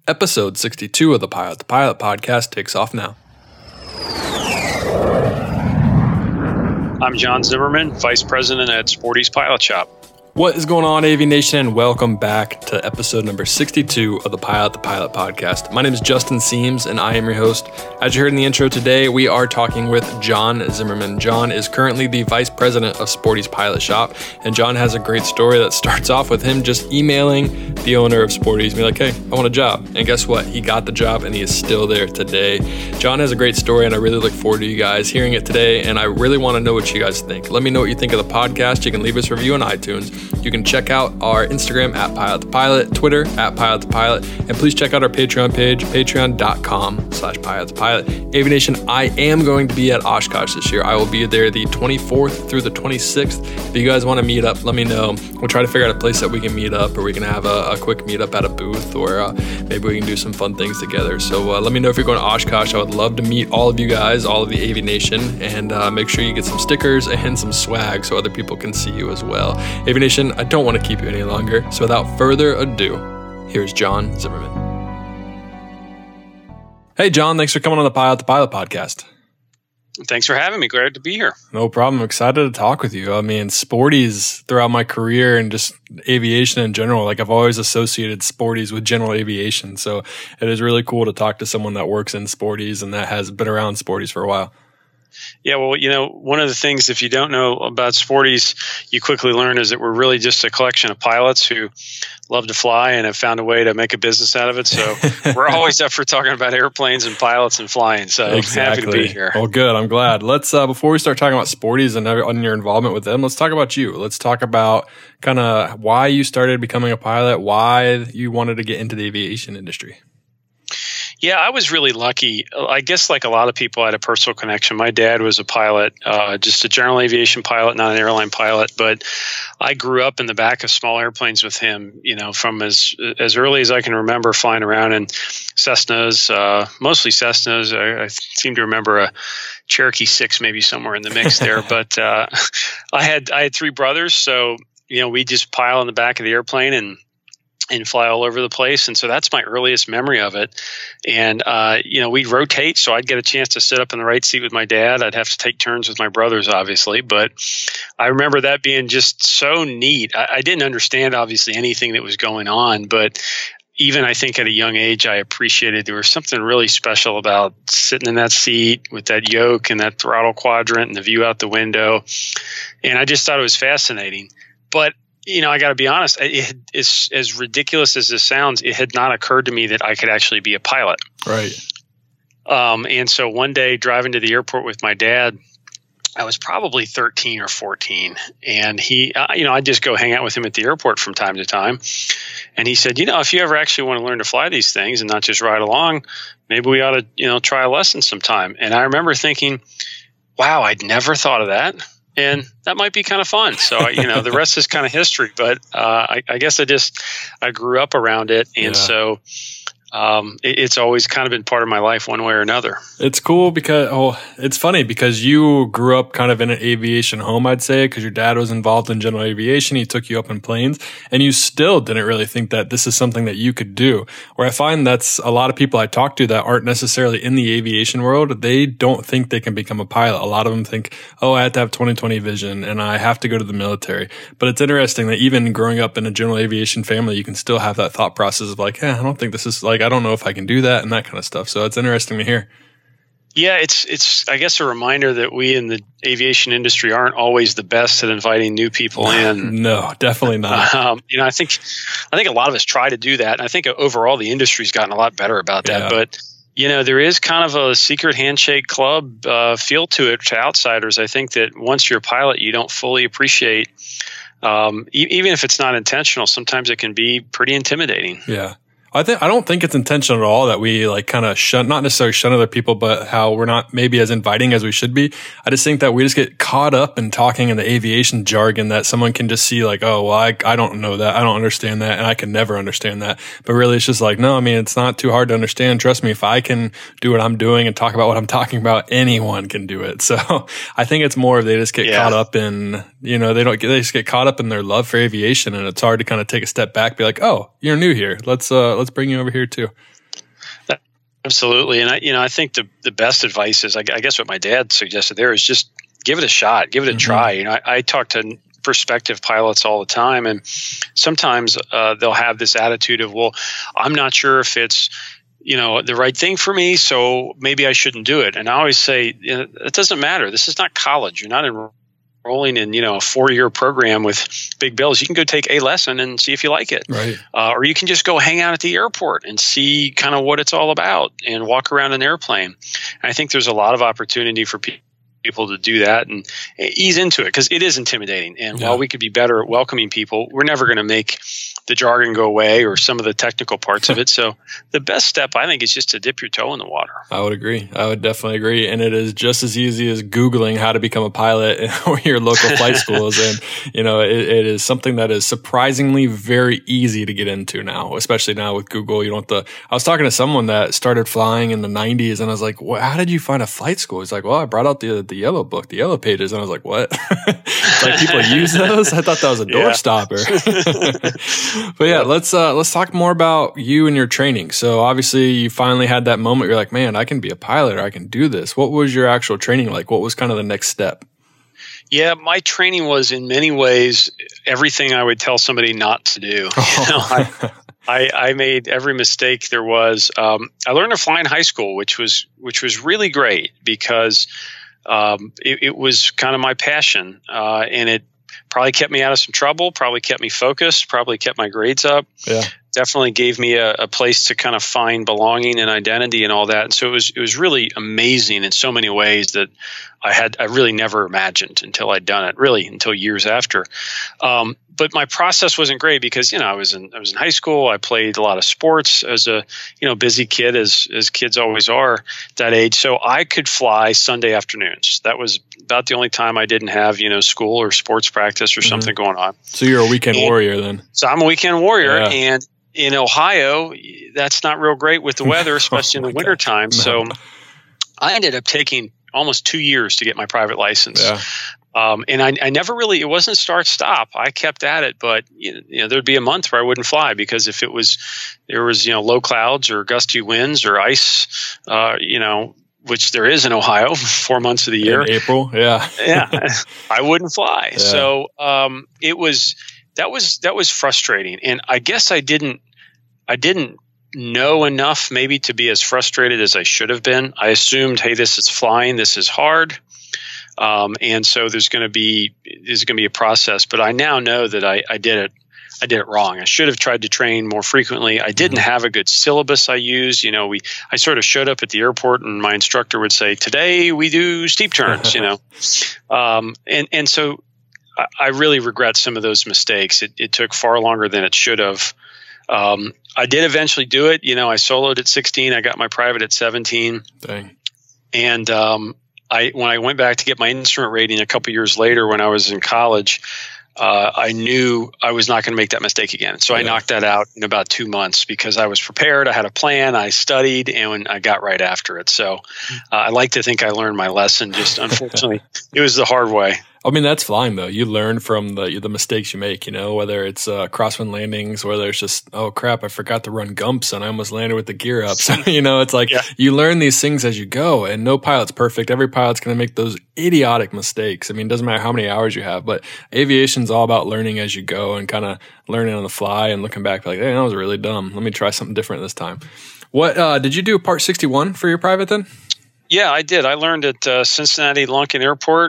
Episode 62 of the Pilot podcast takes off now. I'm John Zimmerman, Vice President at Sporty's Pilot Shop. What is going on, AV Nation, and welcome back to episode number 62 of the Pilot podcast. My name is Justin Seams, and I am your host. As you heard in the intro today, we are talking with John Zimmerman. John is currently the Vice President of Sporty's Pilot Shop, and John has a great story that starts off with him just emailing the owner of Sporty's and be like, hey, I want a job. And guess what? He got the job, and he is still there today. John has a great story, and I really look forward to you guys hearing it today, and I really want to know what you guys think. Let me know what you think of the podcast. You can leave us a review on iTunes. You can check out our Instagram at Pilot the Pilot, Twitter at Pilot the Pilot, and please check out our Patreon page, patreon.com/Pilot the Pilot. AV Nation, I am going to be at Oshkosh this year. I will be there the 24th through the 26th. If you guys want to meet up, let me know. We'll try to figure out a place that we can meet up, or we can have a quick meetup at a booth, or maybe we can do some fun things together. So let me know if you're going to Oshkosh. I would love to meet all of you guys, all of the AV Nation, and make sure you get some stickers and some swag so other people can see you as well. AV Nation, I don't want to keep you any longer, so without further ado, here's John Zimmerman. Hey John, thanks for coming on the Pilot podcast. Thanks for having me. Glad to be here. No problem. I'm excited to talk with you. I mean, Sporty's throughout my career and just aviation in general, like I've always associated Sporty's with general aviation, so it is really cool to talk to someone that works in Sporty's and that has been around Sporty's for a while. Yeah, well, one of the things, if you don't know about Sporty's, you quickly learn is that we're really just a collection of pilots who love to fly and have found a way to make a business out of it. So we're always up for talking about airplanes and pilots and flying. So exactly. Happy to be here. Well, good. I'm glad. Let's, before we start talking about Sporty's and your involvement with them, let's talk about you. Let's talk about kind of why you started becoming a pilot, why you wanted to get into the aviation industry. Yeah, I was really lucky. I guess like a lot of people, I had a personal connection. My dad was a pilot, just a general aviation pilot, not an airline pilot. But I grew up in the back of small airplanes with him, from as early as I can remember flying around in Cessnas, mostly Cessnas. I seem to remember a Cherokee 6 maybe somewhere in the mix there. But I had three brothers, so we just pile in the back of the airplane and fly all over the place. And so that's my earliest memory of it. And, we'd rotate. So I'd get a chance to sit up in the right seat with my dad. I'd have to take turns with my brothers, obviously. But I remember that being just so neat. I didn't understand, obviously, anything that was going on. But even I think at a young age, I appreciated there was something really special about sitting in that seat with that yoke and that throttle quadrant and the view out the window. And I just thought it was fascinating. But I got to be honest, it's as ridiculous as this sounds, it had not occurred to me that I could actually be a pilot. Right. And so one day driving to the airport with my dad, I was probably 13 or 14. And I'd just go hang out with him at the airport from time to time. And he said, if you ever actually want to learn to fly these things and not just ride along, maybe we ought to, try a lesson sometime. And I remember thinking, wow, I'd never thought of that. And that might be kind of fun. So, the rest is kind of history. But I guess I grew up around it. And so it's always kind of been part of my life one way or another. It's cool because, it's funny because you grew up kind of in an aviation home, I'd say, because your dad was involved in general aviation. He took you up in planes, and you still didn't really think that this is something that you could do. Where I find that's a lot of people I talk to that aren't necessarily in the aviation world, they don't think they can become a pilot. A lot of them think, I have to have 20/20 vision and I have to go to the military. But it's interesting that even growing up in a general aviation family, you can still have that thought process of like, I don't think this is like, I don't know if I can do that and that kind of stuff. So it's interesting to hear. Yeah, it's I guess a reminder that we in the aviation industry aren't always the best at inviting new people in. No, definitely not. I think a lot of us try to do that. And I think overall the industry's gotten a lot better about that. But there is kind of a secret handshake club feel to it to outsiders. I think that once you're a pilot, you don't fully appreciate, even if it's not intentional, sometimes it can be pretty intimidating. Yeah. I don't think it's intentional at all that we like kind of not necessarily shun other people, but how we're not maybe as inviting as we should be. I just think that we just get caught up in talking in the aviation jargon that someone can just see like, oh, well, I don't know that. I don't understand that. And I can never understand that. But really, it's just like, no, I mean, it's not too hard to understand. Trust me, if I can do what I'm doing and talk about what I'm talking about, anyone can do it. So I think it's more of they just get caught up in, they just get caught up in their love for aviation. And it's hard to kind of take a step back, be like, oh, you're new here. Let's let's bring you over here too. Absolutely. And I think the best advice is, I guess what my dad suggested there is just give it a shot, give it a try. I talk to prospective pilots all the time, and sometimes they'll have this attitude of, well, I'm not sure if it's the right thing for me, so maybe I shouldn't do it. And I always say, it doesn't matter. This is not college. You're not enrolling in a 4-year program with big bills. You can go take a lesson and see if you like it, right? Or you can just go hang out at the airport and see kind of what it's all about and walk around an airplane. And I think there's a lot of opportunity for people to do that and ease into it, because it is intimidating. And while we could be better at welcoming people, we're never going to make the jargon go away or some of the technical parts of it. So the best step, I think, is just to dip your toe in the water. I would agree. I would definitely agree. And it is just as easy as Googling how to become a pilot or your local flight schools. And, it is something that is surprisingly very easy to get into now, especially now with Google. You don't have to. I was talking to someone that started flying in the 90s, and I was like, well, how did you find a flight school? He's like, well, I brought out the yellow book, the yellow pages. And I was like, what? It's like people use those? I thought that was a door stopper. But yeah, let's talk more about you and your training. So obviously you finally had that moment. You're like, man, I can be a pilot, or I can do this. What was your actual training like? What was kind of the next step? Yeah, my training was in many ways everything I would tell somebody not to do. I made every mistake there was. I learned to fly in high school, which was really great, because it was kind of my passion, and it probably kept me out of some trouble, probably kept me focused, probably kept my grades up. Yeah. Definitely gave me a place to kind of find belonging and identity and all that. And so it was really amazing in so many ways that I really never imagined until I'd done it, really until years after. But my process wasn't great because, I was in high school. I played a lot of sports as a, busy kid, as kids always are at that age. So I could fly Sunday afternoons. That was about the only time I didn't have, school or sports practice or something going on. So you're a weekend warrior then. So I'm a weekend warrior. Yeah. And in Ohio, that's not real great with the weather, especially in the wintertime. No. So I ended up taking almost 2 years to get my private license. Yeah. And I never really, it wasn't start stop. I kept at it, but there'd be a month where I wouldn't fly, because if there was low clouds or gusty winds or ice, which there is in Ohio 4 months of the year. In April, yeah. Yeah, I wouldn't fly. Yeah. So that was frustrating. And I guess I didn't know enough maybe to be as frustrated as I should have been. I assumed, hey, this is flying, this is hard. And so there's going to be a process, but I now know that I did it wrong. I should have tried to train more frequently. I didn't have a good syllabus I used. I sort of showed up at the airport and my instructor would say, today we do steep turns, and so I really regret some of those mistakes. It took far longer than it should have. I did eventually do it. I soloed at 16. I got my private at 17. Dang. And, when I went back to get my instrument rating a couple years later when I was in college, I knew I was not going to make that mistake again. So I knocked that out in about 2 months because I was prepared. I had a plan. I studied, and I got right after it. So I like to think I learned my lesson. Just unfortunately, it was the hard way. I mean, that's fine though. You learn from the mistakes you make, whether it's crosswind landings, whether it's just, oh crap, I forgot to run gumps and I almost landed with the gear up. So, it's like you learn these things as you go, and no pilot's perfect. Every pilot's going to make those idiotic mistakes. I mean, it doesn't matter how many hours you have, but aviation's all about learning as you go and kind of learning on the fly and looking back like, hey, that was really dumb. Let me try something different this time. What, did you do Part 61 for your private then? Yeah, I did. I learned at Cincinnati Lunken Airport,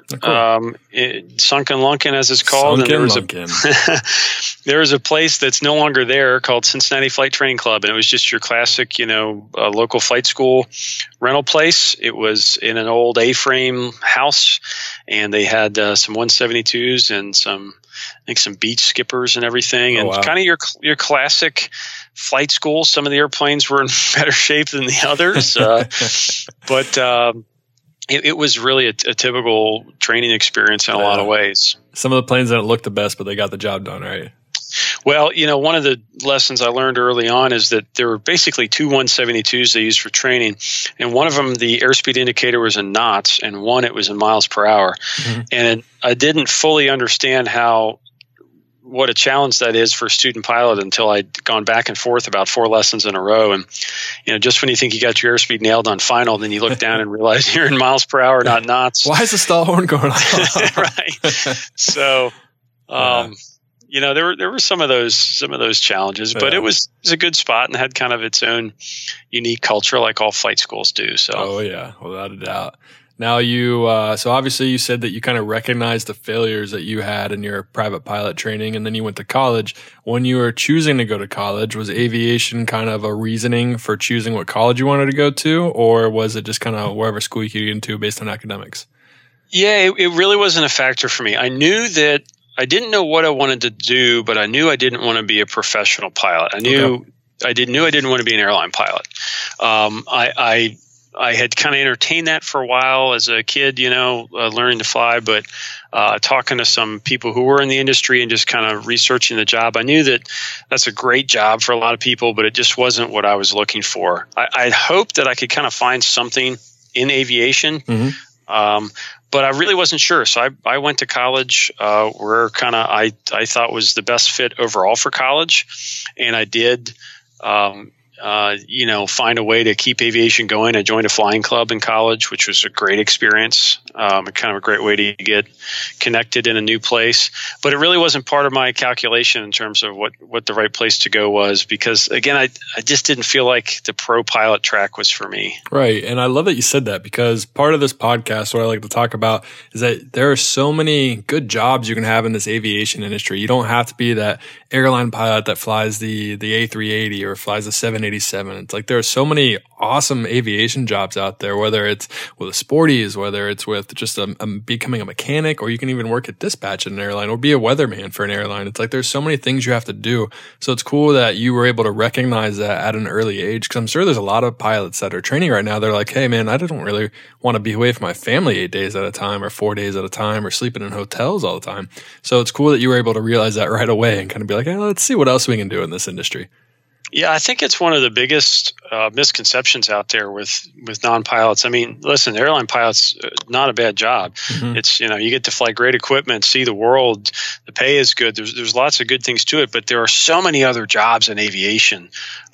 Sunken Lunken as it's called. Lunken. There was a place that's no longer there called Cincinnati Flight Training Club, and it was just your classic, local flight school rental place. It was in an old A-frame house, and they had some 172s and some beach skippers and everything, and kind of your classic flight school. Some of the airplanes were in better shape than the others, but it was really a typical training experience in a lot of ways. Some of the planes didn't look the best, but they got the job done, right? Well, one of the lessons I learned early on is that there were basically two 172s they used for training, and one of them, the airspeed indicator was in knots, and one it was in miles per hour. Mm-hmm. And I didn't fully understand how what a challenge that is for a student pilot until I'd gone back and forth about 4 lessons in a row. And, just when you think you got your airspeed nailed on final, then you look down and realize you're in miles per hour, not knots. Why is the stall horn going on? Right. So, there were some of those challenges, but it was a good spot and had kind of its own unique culture, like all flight schools do. So, oh yeah, without a doubt. Now so obviously you said that you kind of recognized the failures that you had in your private pilot training, and then you went to college. When you were choosing to go to college, was aviation kind of a reasoning for choosing what college you wanted to go to, or was it just kind of wherever school you could get into based on academics? Yeah, it really wasn't a factor for me. I knew that I didn't know what I wanted to do, but I knew I didn't want to be a professional pilot. I knew I didn't want to be an airline pilot. I had kind of entertained that for a while as a kid, learning to fly, but talking to some people who were in the industry and just kind of researching the job, I knew that that's a great job for a lot of people, but it just wasn't what I was looking for. I hoped that I could kind of find something in aviation, but I really wasn't sure. So I went to college where kind of I thought was the best fit overall for college, and I did find a way to keep aviation going. I joined a flying club in college, which was a great experience, kind of a great way to get connected in a new place. But it really wasn't part of my calculation in terms of what the right place to go was, because, again, I just didn't feel like the pro pilot track was for me. Right. And I love that you said that, because part of this podcast, what I like to talk about is that there are so many good jobs you can have in this aviation industry. You don't have to be that airline pilot that flies the A380 or flies the 787. It's like there are so many awesome aviation jobs out there, whether it's with a Sporties, whether it's with just becoming a mechanic, or you can even work at dispatch at an airline or be a weatherman for an airline. It's like there's so many things you have to do. So it's cool that you were able to recognize that at an early age, because I'm sure there's a lot of pilots that are training right now. They're like, hey man, I don't really want to be away from my family 8 days at a time or 4 days at a time or sleeping in hotels all the time. So it's cool that you were able to realize that right away and kind of be like, hey, let's see what else we can do in this industry. Yeah, I think it's one of the biggest misconceptions out there with non-pilots. I mean, listen, airline pilots, not a bad job. Mm-hmm. It's, you get to fly great equipment, see the world. The pay is good. There's lots of good things to it, but there are so many other jobs in aviation.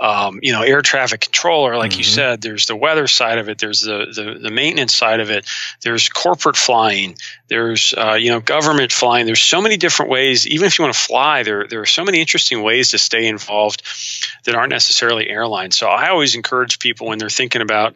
Air traffic controller, like you said, there's the weather side of it. There's the maintenance side of it. There's corporate flying. There's, government flying. There's so many different ways. Even if you want to fly, there are so many interesting ways to stay involved that aren't necessarily airlines. So I always encourage people when they're thinking about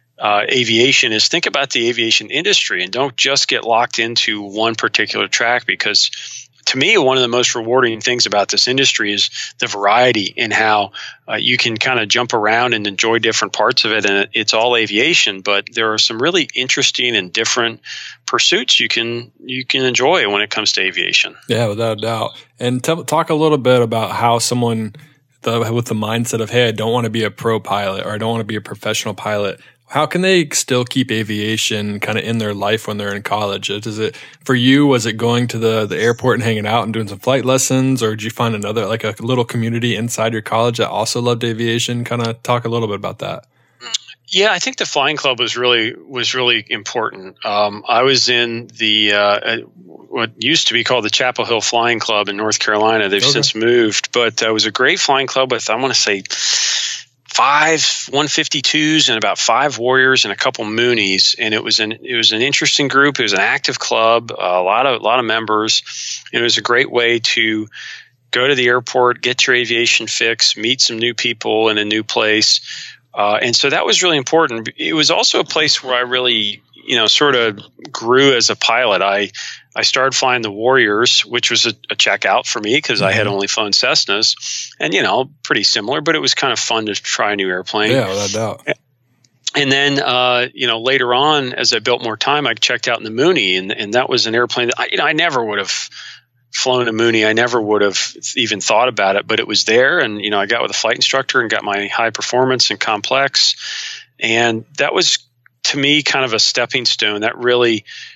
aviation is think about the aviation industry and don't just get locked into one particular track, because to me, one of the most rewarding things about this industry is the variety in how you can kind of jump around and enjoy different parts of it. And it's all aviation, but there are some really interesting and different pursuits you can enjoy when it comes to aviation. Yeah, without a doubt. And talk a little bit about how someone with the mindset of, hey, I don't want to be a pro pilot or I don't want to be a professional pilot, how can they still keep aviation kind of in their life when they're in college? For you, was it going to the airport and hanging out and doing some flight lessons, or did you find another, like a little community inside your college that also loved aviation? Kind of talk a little bit about that. Yeah, I think the flying club was really important. I was in the what used to be called the Chapel Hill Flying Club in North Carolina. They've since moved, but it was a great flying club with, I want to say, 5 152s and about 5 Warriors and a couple Moonies, and it was an interesting group. It was an active club, a lot of members, and it was a great way to go to the airport, get your aviation fix, meet some new people in a new place. And so that was really important. It was also a place where I really, sort of grew as a pilot. I started flying the Warriors, which was a checkout for me because I had only flown Cessnas, and, pretty similar, but it was kind of fun to try a new airplane. Yeah, without doubt. And then, later on, as I built more time, I checked out in the Mooney, and that was an airplane that I never would have flown a Mooney. I never would have even thought about it, but it was there. And, I got with a flight instructor and got my high performance and complex. And that was, to me, kind of a stepping stone that really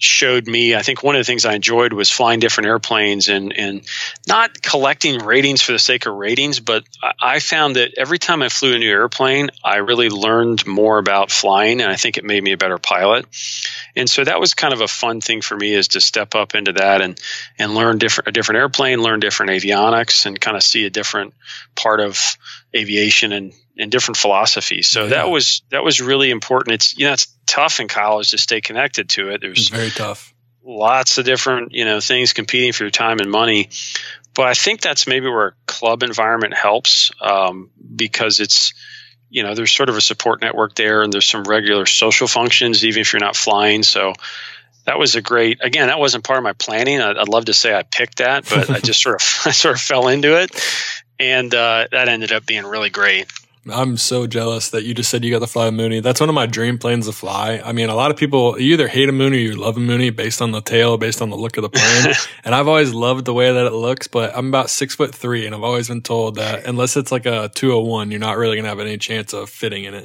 showed me, I think one of the things I enjoyed was flying different airplanes and not collecting ratings for the sake of ratings, but I found that every time I flew a new airplane, I really learned more about flying, and I think it made me a better pilot. And so that was kind of a fun thing for me, is to step up into that and learn a different airplane, learn different avionics, and kind of see a different part of aviation and different philosophies. So that was really important. It's, it's tough in college to stay connected to it. There's very tough. Lots of different, things competing for your time and money. But I think that's maybe where a club environment helps, because it's, there's sort of a support network there, and there's some regular social functions, even if you're not flying. So that was that wasn't part of my planning. I'd love to say I picked that, but I just sort of fell into it. And that ended up being really great. I'm so jealous that you just said you got to fly a Mooney. That's one of my dream planes to fly. I mean, a lot of people, you either hate a Mooney or you love a Mooney based on the tail, based on the look of the plane. And I've always loved the way that it looks, but I'm about 6'3", and I've always been told that unless it's like a 201, you're not really going to have any chance of fitting in it.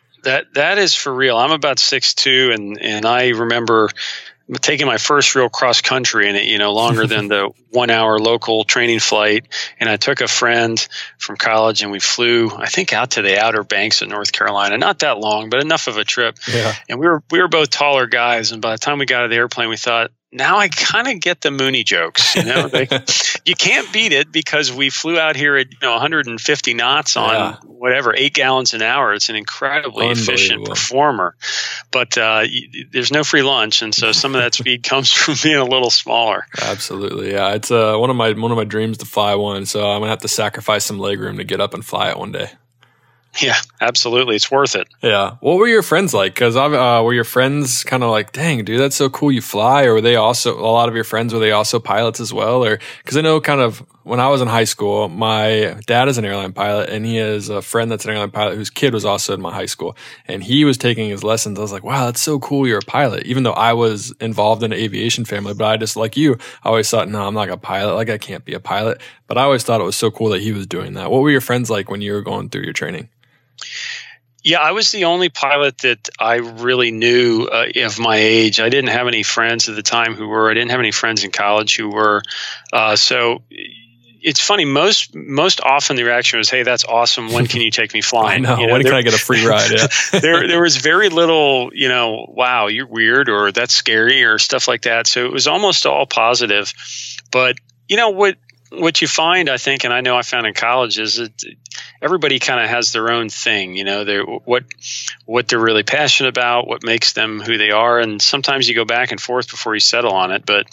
That is for real. I'm about 6'2", and I remember taking my first real cross country in it, longer than the 1 hour local training flight. And I took a friend from college, and we flew, I think, out to the Outer Banks of North Carolina. Not that long, but enough of a trip. Yeah. And we were both taller guys. And by the time we got out of the airplane, we thought, now I kind of get the Mooney jokes. You can't beat it, because we flew out here at 150 knots on 8 gallons an hour. It's an incredibly efficient performer, but there's no free lunch, and so some of that speed comes from being a little smaller. Absolutely, yeah. It's one of my dreams to fly one, so I'm gonna have to sacrifice some legroom to get up and fly it one day. Yeah, absolutely. It's worth it. Yeah. What were your friends like? Because were your friends kind of like, dang, dude, that's so cool you fly? Or were they also, a lot of your friends, were they also pilots as well? Or, because I know kind of when I was in high school, my dad is an airline pilot, and he has a friend that's an airline pilot whose kid was also in my high school. And he was taking his lessons. I was like, wow, that's so cool you're a pilot. Even though I was involved in an aviation family, but I just, like you, I always thought, no, I'm not a pilot. Like, I can't be a pilot. But I always thought it was so cool that he was doing that. What were your friends like when you were going through your training? Yeah, I was the only pilot that I really knew of my age. I didn't have any friends at the time who were. I didn't have any friends in college who were. So it's funny. Most often the reaction was, "Hey, that's awesome. When can you take me flying? I know. When can I get a free ride?" Yeah. there was very little, wow, you're weird, or that's scary, or stuff like that. So it was almost all positive. But what you find, I think, and I know I found in college, is that everybody kind of has their own thing. What they're really passionate about, what makes them who they are, and sometimes you go back and forth before you settle on it. But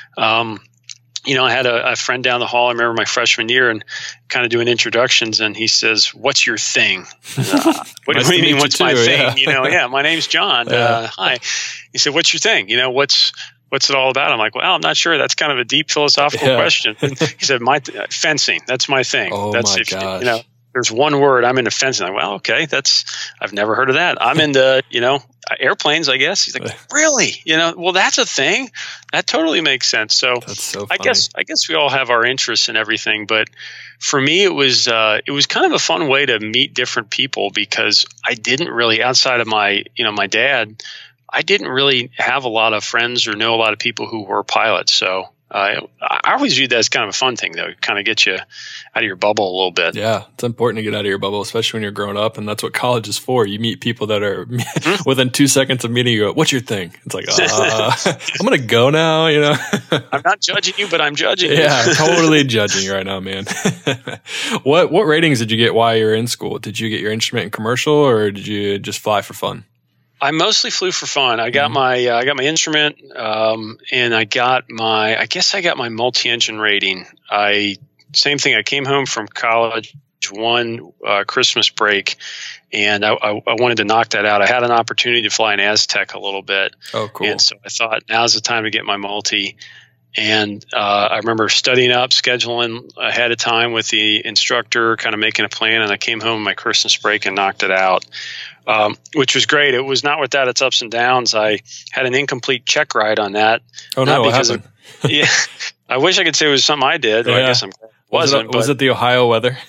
I had a friend down the hall. I remember my freshman year, and kind of doing introductions, and he says, "What's your thing?" What do you mean? What's my thing? Yeah, my name's John. Hi. He said, "What's your thing? What's it all about?" I'm like, well, I'm not sure. That's kind of a deep philosophical question. He said, fencing. That's my thing. Oh, that's my gosh. There's one word. I'm into fencing. I'm like, well, okay, I've never heard of that. I'm into, airplanes, I guess. He's like, really? Well, that's a thing. That totally makes sense. So, that's so funny. I guess we all have our interests in everything, but for me, it was kind of a fun way to meet different people, because I didn't really, outside of my dad, I didn't really have a lot of friends or know a lot of people who were pilots. So I always viewed that as kind of a fun thing, though. Kind of get you out of your bubble a little bit. Yeah, it's important to get out of your bubble, especially when you're growing up. And that's what college is for. You meet people that are within 2 seconds of meeting you go, "What's your thing?" It's like, I'm going to go now, I'm not judging you, but I'm judging you. Yeah, totally judging you right now, man. What ratings did you get while you were in school? Did you get your instrument in commercial, or did you just fly for fun? I mostly flew for fun. I got my instrument, and I got my multi-engine rating. Same thing. I came home from college one Christmas break, and I wanted to knock that out. I had an opportunity to fly an Aztec a little bit. Oh, cool! And so I thought, now's the time to get my multi. And I remember studying up, scheduling ahead of time with the instructor, kind of making a plan. And I came home my Christmas break and knocked it out, which was great. It was not without its ups and downs. I had an incomplete check ride on that. Oh, no, what happened? Yeah, I wish I could say it was something I did. Yeah. I guess I wasn't. Was it the Ohio weather?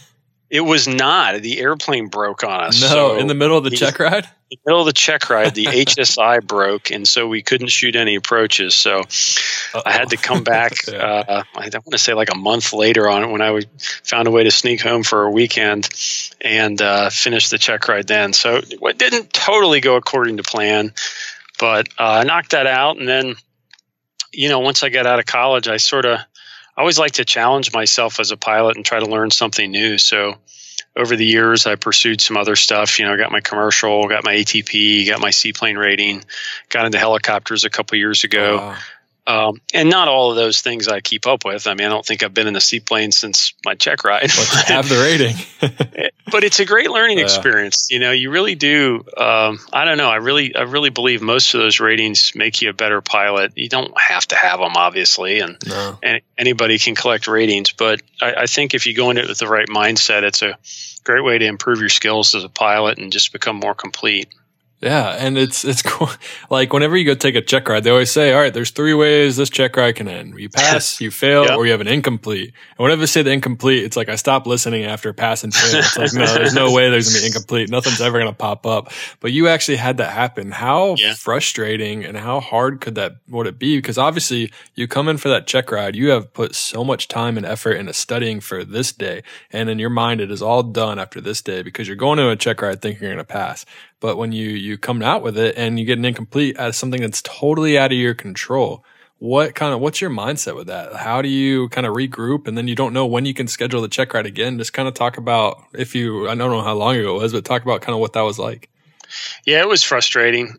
It was not. The airplane broke on us. No, so in the middle of the check ride? In the middle of the check ride, the HSI broke, and so we couldn't shoot any approaches. So I had to come back, I want to say like a month later on it when I found a way to sneak home for a weekend and finish the check ride then. So it didn't totally go according to plan, but I knocked that out. And then, once I got out of college, I always like to challenge myself as a pilot and try to learn something new. So over the years, I pursued some other stuff. I got my commercial, got my ATP, got my seaplane rating, got into helicopters a couple years ago. Wow. And not all of those things I keep up with. I mean, I don't think I've been in a seaplane since my check ride. But you have the rating. But it's a great learning experience. You really do. I don't know. I really believe most of those ratings make you a better pilot. You don't have to have them, obviously, and anybody can collect ratings. But I think if you go into it with the right mindset, it's a great way to improve your skills as a pilot and just become more complete. Yeah, and it's cool. Like whenever you go take a check ride, they always say, all right, there's 3 ways this check ride can end. You pass, you fail, or you have an incomplete. And whenever they say the incomplete, it's like I stop listening after pass and fail. It's like, no, there's no way there's going to be incomplete. Nothing's ever going to pop up. But you actually had that happen. How frustrating and how hard would it be? Because obviously you come in for that check ride, you have put so much time and effort into studying for this day. And in your mind, it is all done after this day because you're going to a check ride thinking you're going to pass. But when you come out with it and you get an incomplete out of something that's totally out of your control, what's your mindset with that? How do you kind of regroup? And then you don't know when you can schedule the check ride again. Just kind of talk about I don't know how long ago it was, but talk about kind of what that was like. Yeah, it was frustrating.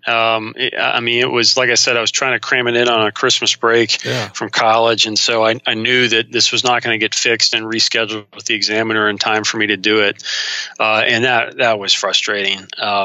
It was, like I said, I was trying to cram it in on a Christmas break from college. And so I knew that this was not going to get fixed and rescheduled with the examiner in time for me to do it. And that was frustrating.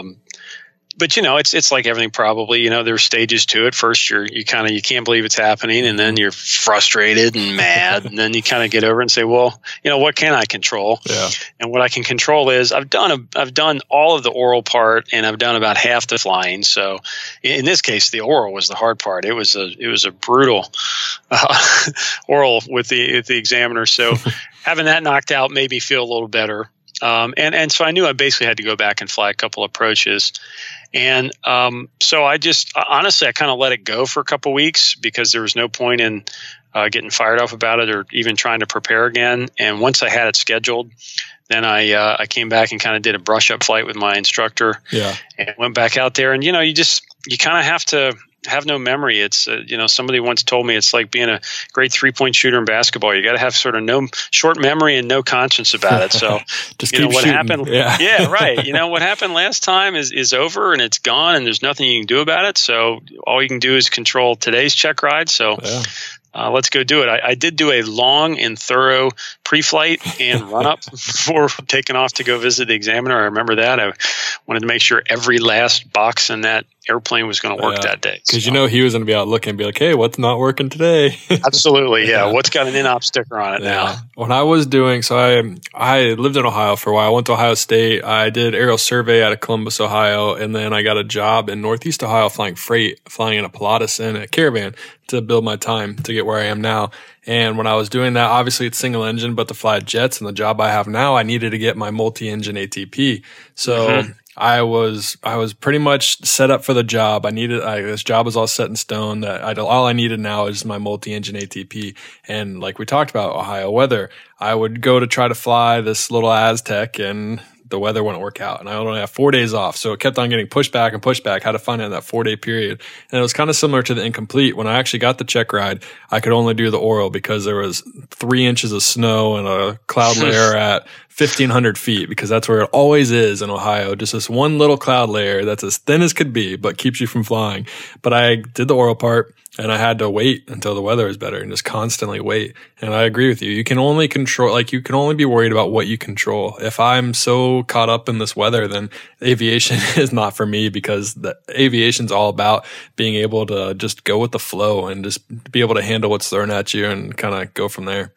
But it's like everything probably. There's stages to it. First, you can't believe it's happening, and then you're frustrated and mad, and then you kind of get over it and say, well, what can I control? Yeah. And what I can control is I've done all of the oral part, and I've done about half the flying. So in this case, the oral was the hard part. It was a brutal oral with the examiner. So having that knocked out made me feel a little better. And so I knew I basically had to go back and fly a couple approaches. And so I just honestly, I kind of let it go for a couple weeks because there was no point in getting fired up about it or even trying to prepare again. And once I had it scheduled, then I came back and kind of did a brush up flight with my instructor. Yeah, and went back out there. And you kind of have to have no memory. It's somebody once told me it's like being a great 3-point shooter in basketball. You got to have sort of no short memory and no conscience about it. So just keep what shooting. Happened. Yeah, right. What happened last time is over and it's gone and there's nothing you can do about it. So all you can do is control today's check ride. So let's go do it. I did do a long and thorough pre-flight and run-up before taking off to go visit the examiner. I remember that. I wanted to make sure every last box in that airplane was going to work that day. Because he was going to be out looking and be like, hey, what's not working today? Absolutely, yeah. What's got an in-op sticker on it now? When I was doing, so I lived in Ohio for a while. I went to Ohio State. I did aerial survey out of Columbus, Ohio, and then I got a job in Northeast Ohio flying freight, flying in a Pilatus and a Caravan to build my time to get where I am now. And when I was doing that, obviously it's single engine, but to fly jets and the job I have now, I needed to get my multi-engine ATP. So I was pretty much set up for the job. This job was all set in stone. All I needed now is my multi-engine ATP. And like we talked about Ohio weather, I would go to try to fly this little Aztec and the weather wouldn't work out. And I only have 4 days off. So it kept on getting pushed back and pushed back. Had to find out that 4-day period. And it was kind of similar to the incomplete. When I actually got the check ride, I could only do the oral because there was 3 inches of snow and a cloud layer at 1,500 feet, because that's where it always is in Ohio. Just this one little cloud layer that's as thin as could be, but keeps you from flying. But I did the oral part, and I had to wait until the weather is better and just constantly wait. And I agree with you. You can only you can only be worried about what you control. If I'm so caught up in this weather, then aviation is not for me, because the aviation's all about being able to just go with the flow and just be able to handle what's thrown at you and kind of go from there.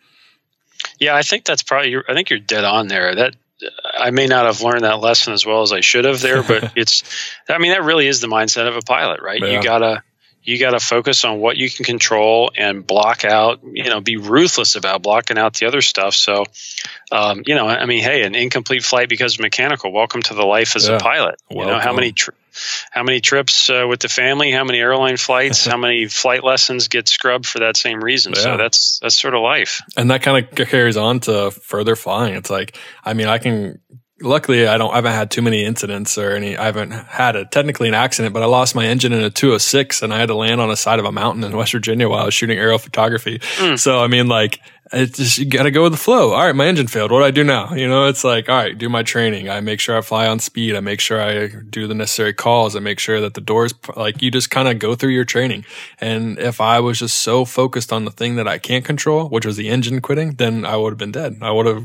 Yeah, I think that's I think you're dead on there. That I may not have learned that lesson as well as I should have there, but that really is the mindset of a pilot, right? Yeah. you got to focus on what you can control and block out, be ruthless about blocking out the other stuff. So, hey, an incomplete flight because of mechanical, welcome to the life as a pilot. Welcome. How many trips with the family, how many airline flights, how many flight lessons get scrubbed for that same reason. Yeah. So that's sort of life. And that kind of carries on to further flying. It's like, luckily, I haven't had too many incidents I haven't had technically an accident, but I lost my engine in a 206 and I had to land on the side of a mountain in West Virginia while I was shooting aerial photography. So, it's just, you got to go with the flow. All right, my engine failed. What do I do now? It's like, all right, do my training. I make sure I fly on speed. I make sure I do the necessary calls. I make sure that the doors, you just kind of go through your training. And if I was just so focused on the thing that I can't control, which was the engine quitting, then I would have been dead.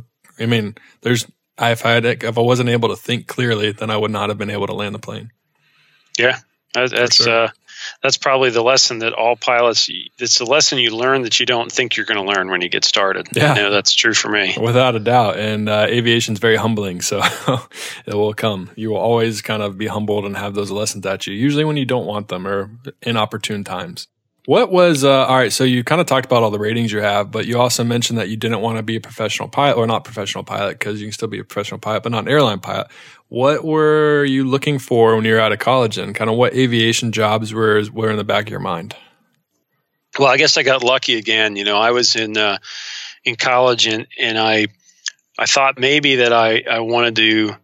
If I wasn't able to think clearly, then I would not have been able to land the plane. Yeah, that's probably the lesson that all pilots. It's the lesson you learn that you don't think you're going to learn when you get started. Yeah, that's true for me, without a doubt. And aviation is very humbling, so it will come. You will always kind of be humbled and have those lessons at you. Usually when you don't want them or inopportune times. What was, all right, so you kind of talked about all the ratings you have, but you also mentioned that you didn't want to be a professional pilot, or not professional pilot, because you can still be a professional pilot, but not an airline pilot. What were you looking for when you were out of college, and kind of what aviation jobs were in the back of your mind? Well, I guess I got lucky again. I was in college and I thought maybe that I wanted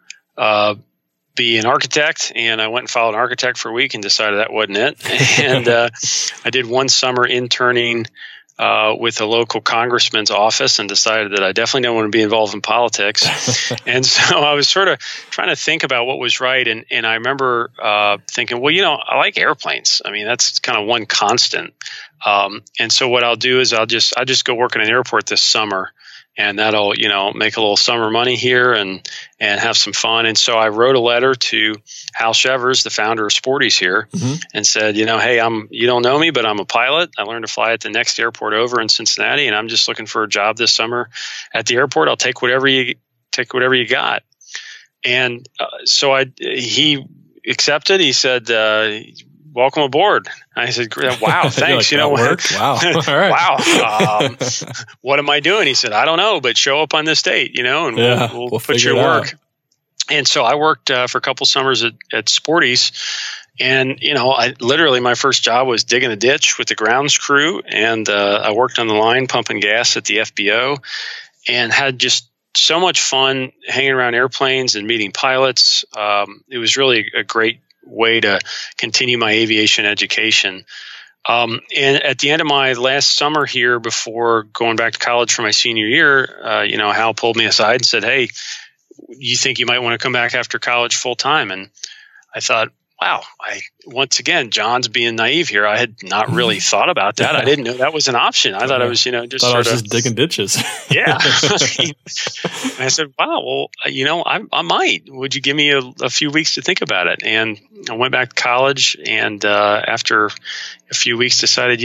to be an architect, and I went and followed an architect for a week and decided that wasn't it. And I did one summer interning with a local congressman's office and decided that I definitely don't want to be involved in politics. And so I was sort of trying to think about what was right. And I remember thinking, well, I like airplanes. That's kind of one constant. And so what I'll do is I'll just go work in an airport this summer. And that'll, make a little summer money here and have some fun. And so I wrote a letter to Hal Shevers, the founder of Sporty's here, and said, hey, you don't know me, but I'm a pilot. I learned to fly at the next airport over in Cincinnati, and I'm just looking for a job this summer at the airport. I'll take whatever you got. And so he accepted. He said, welcome aboard. I said, wow, thanks. Worked? Wow. All right. Wow. What am I doing? He said, I don't know, but show up on this date, and we'll put you to work. Out. And so I worked for a couple summers at Sporty's. And, I literally, my first job was digging a ditch with the grounds crew. And I worked on the line pumping gas at the FBO and had just so much fun hanging around airplanes and meeting pilots. It was really a great way to continue my aviation education. And at the end of my last summer here, before going back to college for my senior year, Hal pulled me aside and said, hey, you think you might want to come back after college full time? And I thought, wow, once again, John's being naive here. I had not really thought about that. I didn't know that was an option. I thought I was, just digging ditches. Yeah. And I said, wow, well, I might. Would you give me a few weeks to think about it? And I went back to college, and after a few weeks decided,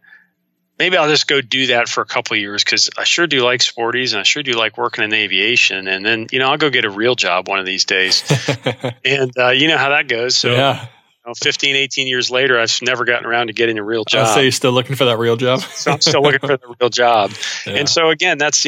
maybe I'll just go do that for a couple of years, because I sure do like Sporty's and I sure do like working in aviation. And then, I'll go get a real job one of these days. And you know how that goes. So yeah. 15, 18 years later, I've never gotten around to getting a real job. I'll say you're still looking for that real job. So I'm still looking for the real job. Yeah. And so again, that's,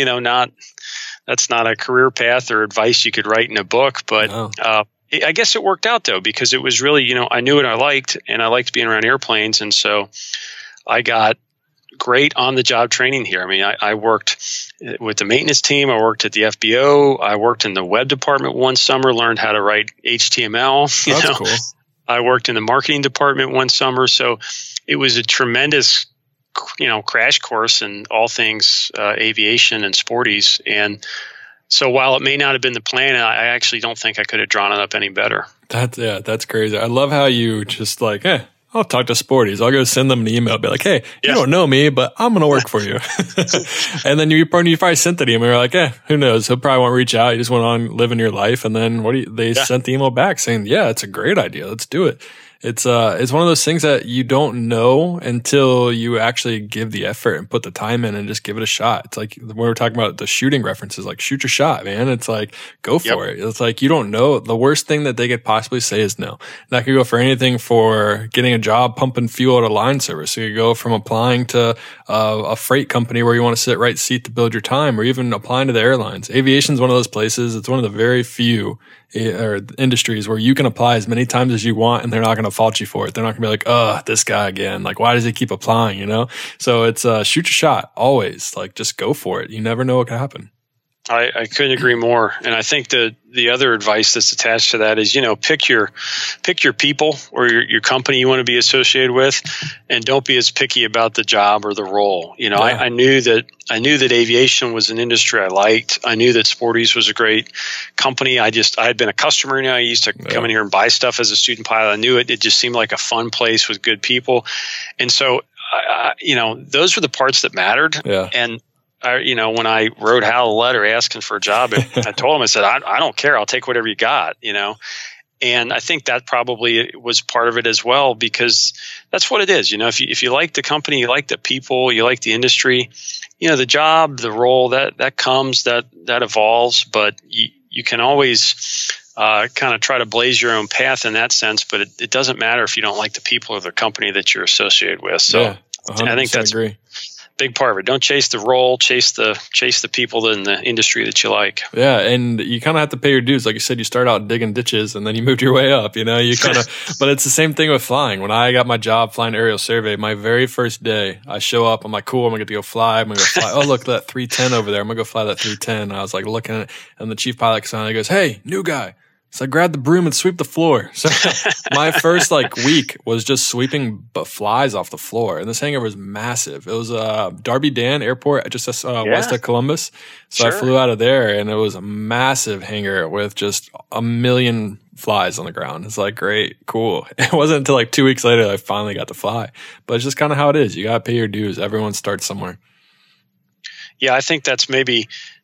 that's not a career path or advice you could write in a book, but no. I guess it worked out though, because it was really, I knew what I liked, and I liked being around airplanes. And so I got great on-the-job training here. I worked with the maintenance team. I worked at the FBO. I worked in the web department one summer, learned how to write HTML. That's cool. I worked in the marketing department one summer. So it was a tremendous, crash course in all things aviation and Sporty's. And so while it may not have been the plan, I actually don't think I could have drawn it up any better. That's crazy. I love how you just like, I'll talk to Sporty's. I'll go send them an email, be like, hey, you don't know me, but I'm going to work for you. And then you probably sent the email. You're like, who knows? He'll probably won't reach out. You just went on living your life. And then they sent the email back saying, yeah, it's a great idea. Let's do it. It's one of those things that you don't know until you actually give the effort and put the time in and just give it a shot. It's like when we're talking about the shooting references, like shoot your shot, man. It's like, go for it. It's like, you don't know. The worst thing that they could possibly say is no. And that could go for anything, for getting a job pumping fuel at a line service. So you go from applying to a freight company where you want to sit right seat to build your time, or even applying to the airlines. Aviation is one of those places. It's one of the very few industries where you can apply as many times as you want and they're not going to fault you for it. They're not going to be like, oh, this guy again. Like, why does he keep applying? You know? So it's shoot your shot always. Like, just go for it. You never know what could happen. I couldn't agree more. And I think the other advice that's attached to that is, pick your people or your company you want to be associated with, and don't be as picky about the job or the role. I knew that aviation was an industry I liked. I knew that Sporty's was a great company. I had been a customer. I used to come in here and buy stuff as a student pilot. I knew it. It just seemed like a fun place with good people. And so, those were the parts that mattered. Yeah. And when I wrote Hal a letter asking for a job, I told him, I said, I don't care. I'll take whatever you got, And I think that probably was part of it as well, because that's what it is. If you like the company, you like the people, you like the industry, the job, the role that comes, that evolves, but you can always kind of try to blaze your own path in that sense. But it doesn't matter if you don't like the people or the company that you're associated with. So I think that's agree. Big part of it. Don't chase the role, chase the people in the industry that you like. Yeah, and you kind of have to pay your dues. Like you said, you start out digging ditches and then you moved your way up, you kind of, but it's the same thing with flying. When I got my job flying aerial survey, my very first day, I show up, I'm like, cool, I'm going to get to go fly. I'm going to go fly. Oh, look, that 310 over there. I'm going to go fly that 310. And I was like looking at it, and the chief pilot comes on and he goes, hey, new guy. So I grabbed the broom and sweep the floor. So my first week was just sweeping flies off the floor. And this hangar was massive. It was Darby Dan Airport, just west of Columbus. So I flew out of there, and it was a massive hangar with just a million flies on the ground. It's like, great, cool. It wasn't until 2 weeks later that I finally got to fly. But it's just kind of how it is. You got to pay your dues. Everyone starts somewhere. Yeah, I think that's maybe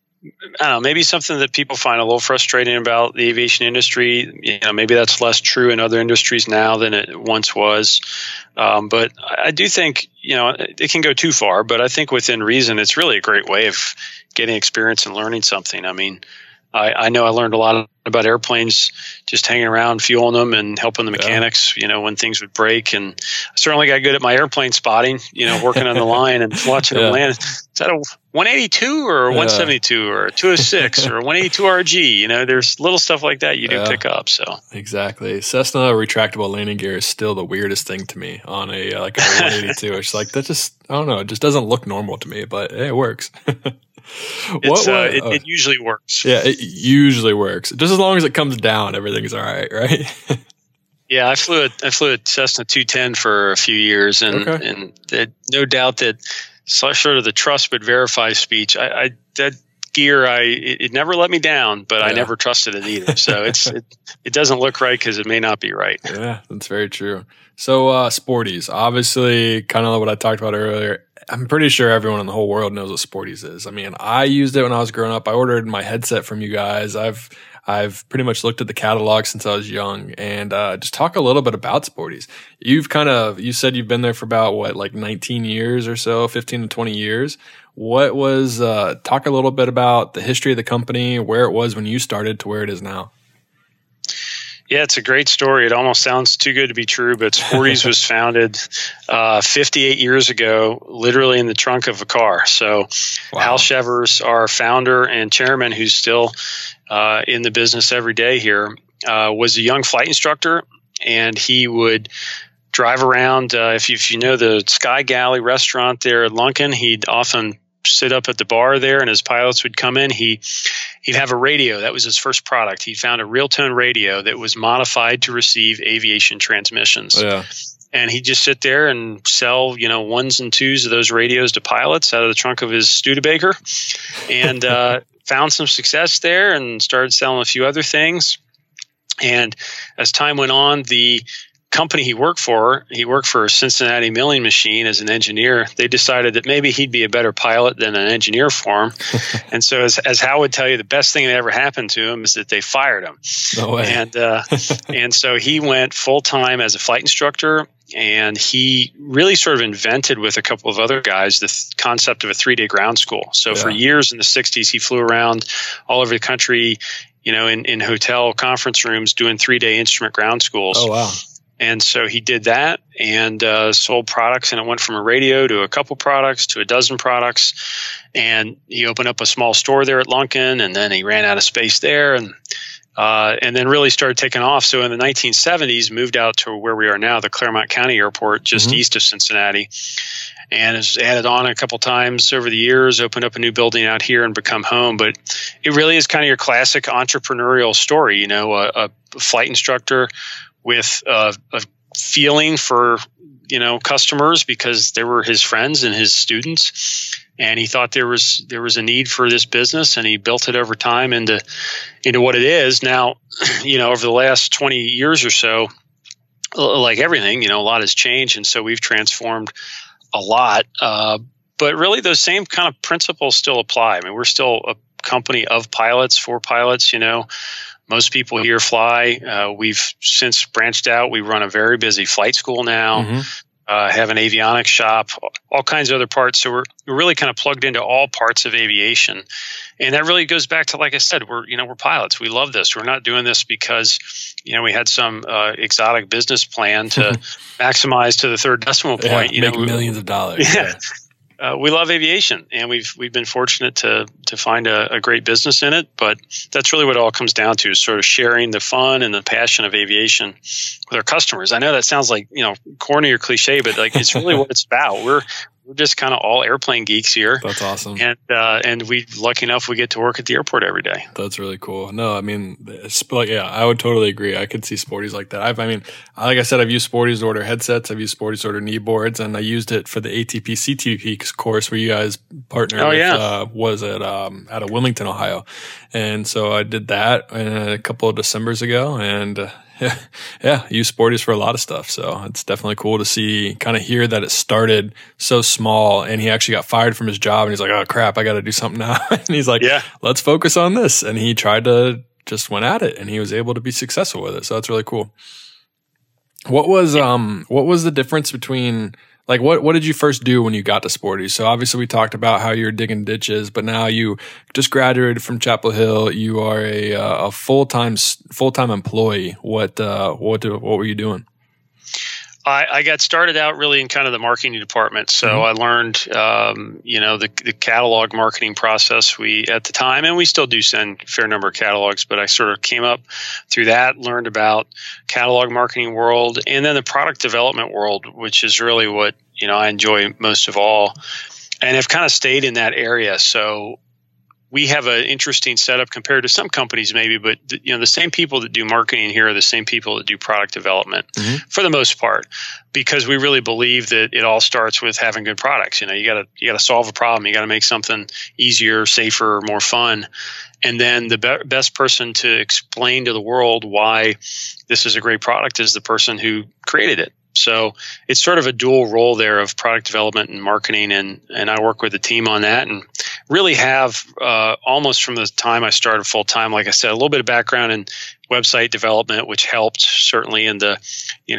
something that people find a little frustrating about the aviation industry. Maybe that's less true in other industries now than it once was. But I do think, it can go too far, but I think within reason, it's really a great way of getting experience and learning something. I mean, I know I learned a lot about airplanes just hanging around, fueling them and helping the mechanics, when things would break. And I certainly got good at my airplane spotting, working on the line and watching them land. Is that a 182 or a 172 or a 206 or a 182 RG? There's little stuff like that you do pick up. So exactly. Cessna retractable landing gear is still the weirdest thing to me on a 182. It's like, that just, I don't know, it just doesn't look normal to me, but hey, it works. It usually works. Yeah, it usually works. Just as long as it comes down, everything's all right, right? Yeah, I flew a Cessna 210 for a few years, and no doubt that sort of the trust but verify speech. That gear, it never let me down, but I never trusted it either. So it doesn't look right because it may not be right. Yeah, that's very true. So Sporty's, obviously, kind of what I talked about earlier. I'm pretty sure everyone in the whole world knows what Sporty's is. I mean, I used it when I was growing up. I ordered my headset from you guys. I've pretty much looked at the catalog since I was young. And just talk a little bit about Sporty's. You said you've been there for about 19 years or so, 15 to 20 years. What was talk a little bit about the history of the company, where it was when you started to where it is now. Yeah, it's a great story. It almost sounds too good to be true, but Sporty's was founded 58 years ago, literally in the trunk of a car. So Hal Shevers, our founder and chairman, who's still in the business every day here, was a young flight instructor, and he would drive around. If you know the Sky Galley restaurant there at Lunken, he'd often sit up at the bar there, and as pilots would come in, he'd have a radio. That was his first product. He found a real tone radio that was modified to receive aviation transmissions. Yeah. And he'd just sit there and sell, ones and twos of those radios to pilots out of the trunk of his Studebaker, and found some success there and started selling a few other things. And as time went on, the company he worked for Cincinnati Milling Machine as an engineer. They decided that maybe he'd be a better pilot than an engineer for him. And so as Hal would tell you, the best thing that ever happened to him is that they fired him. No way. And so he went full-time as a flight instructor, and he really sort of invented with a couple of other guys the concept of a 3-day ground school. So for years in the 60s, he flew around all over the country, in hotel conference rooms doing 3-day instrument ground schools. Oh, wow. And so he did that and sold products, and it went from a radio to a couple products to a dozen products. And he opened up a small store there at Lunken, and then he ran out of space there, and then really started taking off. So in the 1970s, moved out to where we are now, the Claremont County Airport, just east of Cincinnati, and has added on a couple times over the years, opened up a new building out here and become home. But it really is kind of your classic entrepreneurial story, a flight instructor with a feeling for, customers because they were his friends and his students. And he thought there was a need for this business, and he built it over time into what it is now. Over the last 20 years or so, like everything, a lot has changed, and so we've transformed a lot. But really, those same kind of principles still apply. I mean, we're still a company of pilots, for pilots. Most people here fly. We've since branched out. We run a very busy flight school now. Have an avionics shop, all kinds of other parts. So we're really kind of plugged into all parts of aviation. And that really goes back to, like I said, we're pilots. We love this. We're not doing this because, we had some exotic business plan to maximize to the third decimal point. Make millions of dollars. Yeah. We love aviation, and we've been fortunate to find a great business in it. But that's really what it all comes down to, is sort of sharing the fun and the passion of aviation with our customers. I know that sounds like corny or cliche, but it's really what it's about. We're just kind of all airplane geeks here. That's awesome. And we lucky enough we get to work at the airport every day. That's really cool. No, I mean, I would totally agree. I could see Sporty's like that. Like I said, I've used Sporty's to order headsets. I've used Sporty's to order knee boards, and I used it for the ATP CTP course where you guys partnered was at out of Wilmington, Ohio. And so I did that a couple of Decembers ago, and use Sporty's for a lot of stuff. So it's definitely cool to kind of hear that it started so small, and he actually got fired from his job, and he's like, oh crap, I got to do something now. And he's like, let's focus on this. And he tried to just went at it, and he was able to be successful with it. So that's really cool. What was the difference between, like, what did you first do when you got to Sporty's? So obviously we talked about how you're digging ditches, but now you just graduated from Chapel Hill. You are a full-time employee. What were you doing? I got started out really in kind of the marketing department. So I learned, the catalog marketing process at the time, and we still do send a fair number of catalogs, but I sort of came up through that, learned about catalog marketing world, and then the product development world, which is really what, I enjoy most of all, and have kind of stayed in that area. So we have an interesting setup compared to some companies maybe, but the same people that do marketing here are the same people that do product development for the most part, because we really believe that it all starts with having good products. You got to solve a problem. You got to make something easier, safer, more fun. And then the best person to explain to the world why this is a great product is the person who created it. So it's sort of a dual role there of product development and marketing, and I work with a team on that, and really have almost from the time I started full time, like I said, a little bit of background in website development, which helped certainly in the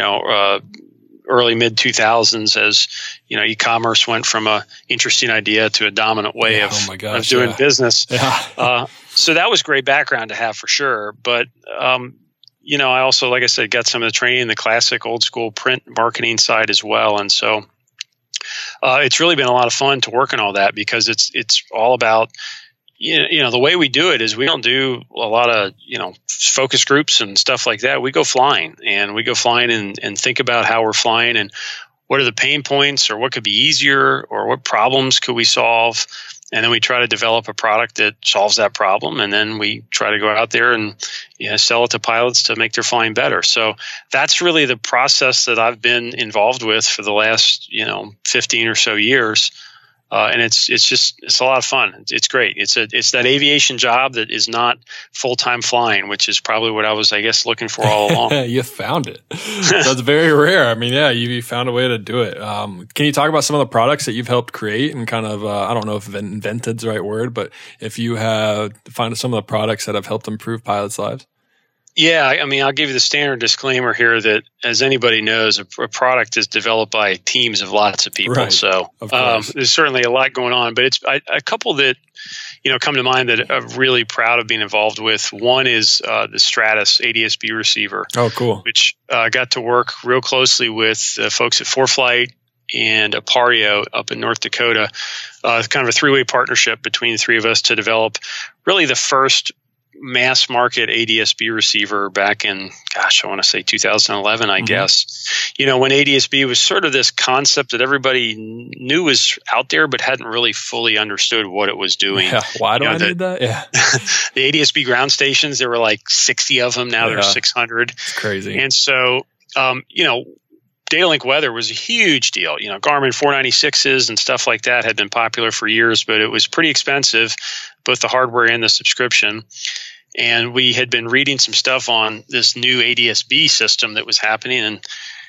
early mid 2000s as e-commerce went from a interesting idea to a dominant way of doing business. So that was great background to have for sure, but I also, like I said, got some of the training, the classic old school print marketing side as well. And so it's really been a lot of fun to work on all that, because it's all about, the way we do it is we don't do a lot of, focus groups and stuff like that. We go flying and think about how we're flying and what are the pain points, or what could be easier, or what problems could we solve. And then we try to develop a product that solves that problem. And then we try to go out there and sell it to pilots to make their flying better. So that's really the process that I've been involved with for the last 15 or so years. And it's a lot of fun. It's great. It's that aviation job that is not full-time flying, which is probably what I was, I guess, looking for all along. You found it. That's very rare. I mean, yeah, you found a way to do it. Can you talk about some of the products that you've helped create and kind of, I don't know if invented's the right word, but if you have found some of the products that have helped improve pilots' lives? Yeah, I mean, I'll give you the standard disclaimer here that, as anybody knows, a product is developed by teams of lots of people. Right. So there's certainly a lot going on, but it's a couple that come to mind that I'm really proud of being involved with. One is the Stratus ADS-B receiver. Oh, cool! Which got to work real closely with folks at ForeFlight and Aperio up in North Dakota. Kind of a three-way partnership between the three of us to develop really the first mass market ADS-B receiver back in, I want to say 2011, I guess. When ADS-B was sort of this concept that everybody knew was out there, but hadn't really fully understood what it was doing. Yeah. Why do I need that? Yeah. The ADS-B ground stations, there were like 60 of them. Now there's 600. It's crazy. And so, Data Link Weather was a huge deal. Garmin 496s and stuff like that had been popular for years, but it was pretty expensive, both the hardware and the subscription. And we had been reading some stuff on this new ADS-B system that was happening, and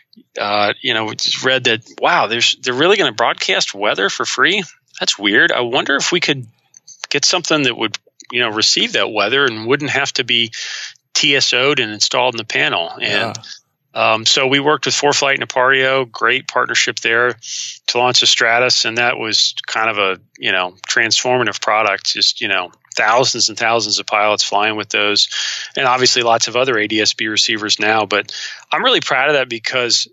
we just read that, wow, they're really going to broadcast weather for free? That's weird. I wonder if we could get something that would receive that weather and wouldn't have to be TSO'd and installed in the panel. And so we worked with ForeFlight and Aperio, great partnership there, to launch the Stratus, and that was kind of a transformative product. Just thousands and thousands of pilots flying with those, and obviously lots of other ADS-B receivers now. But I'm really proud of that because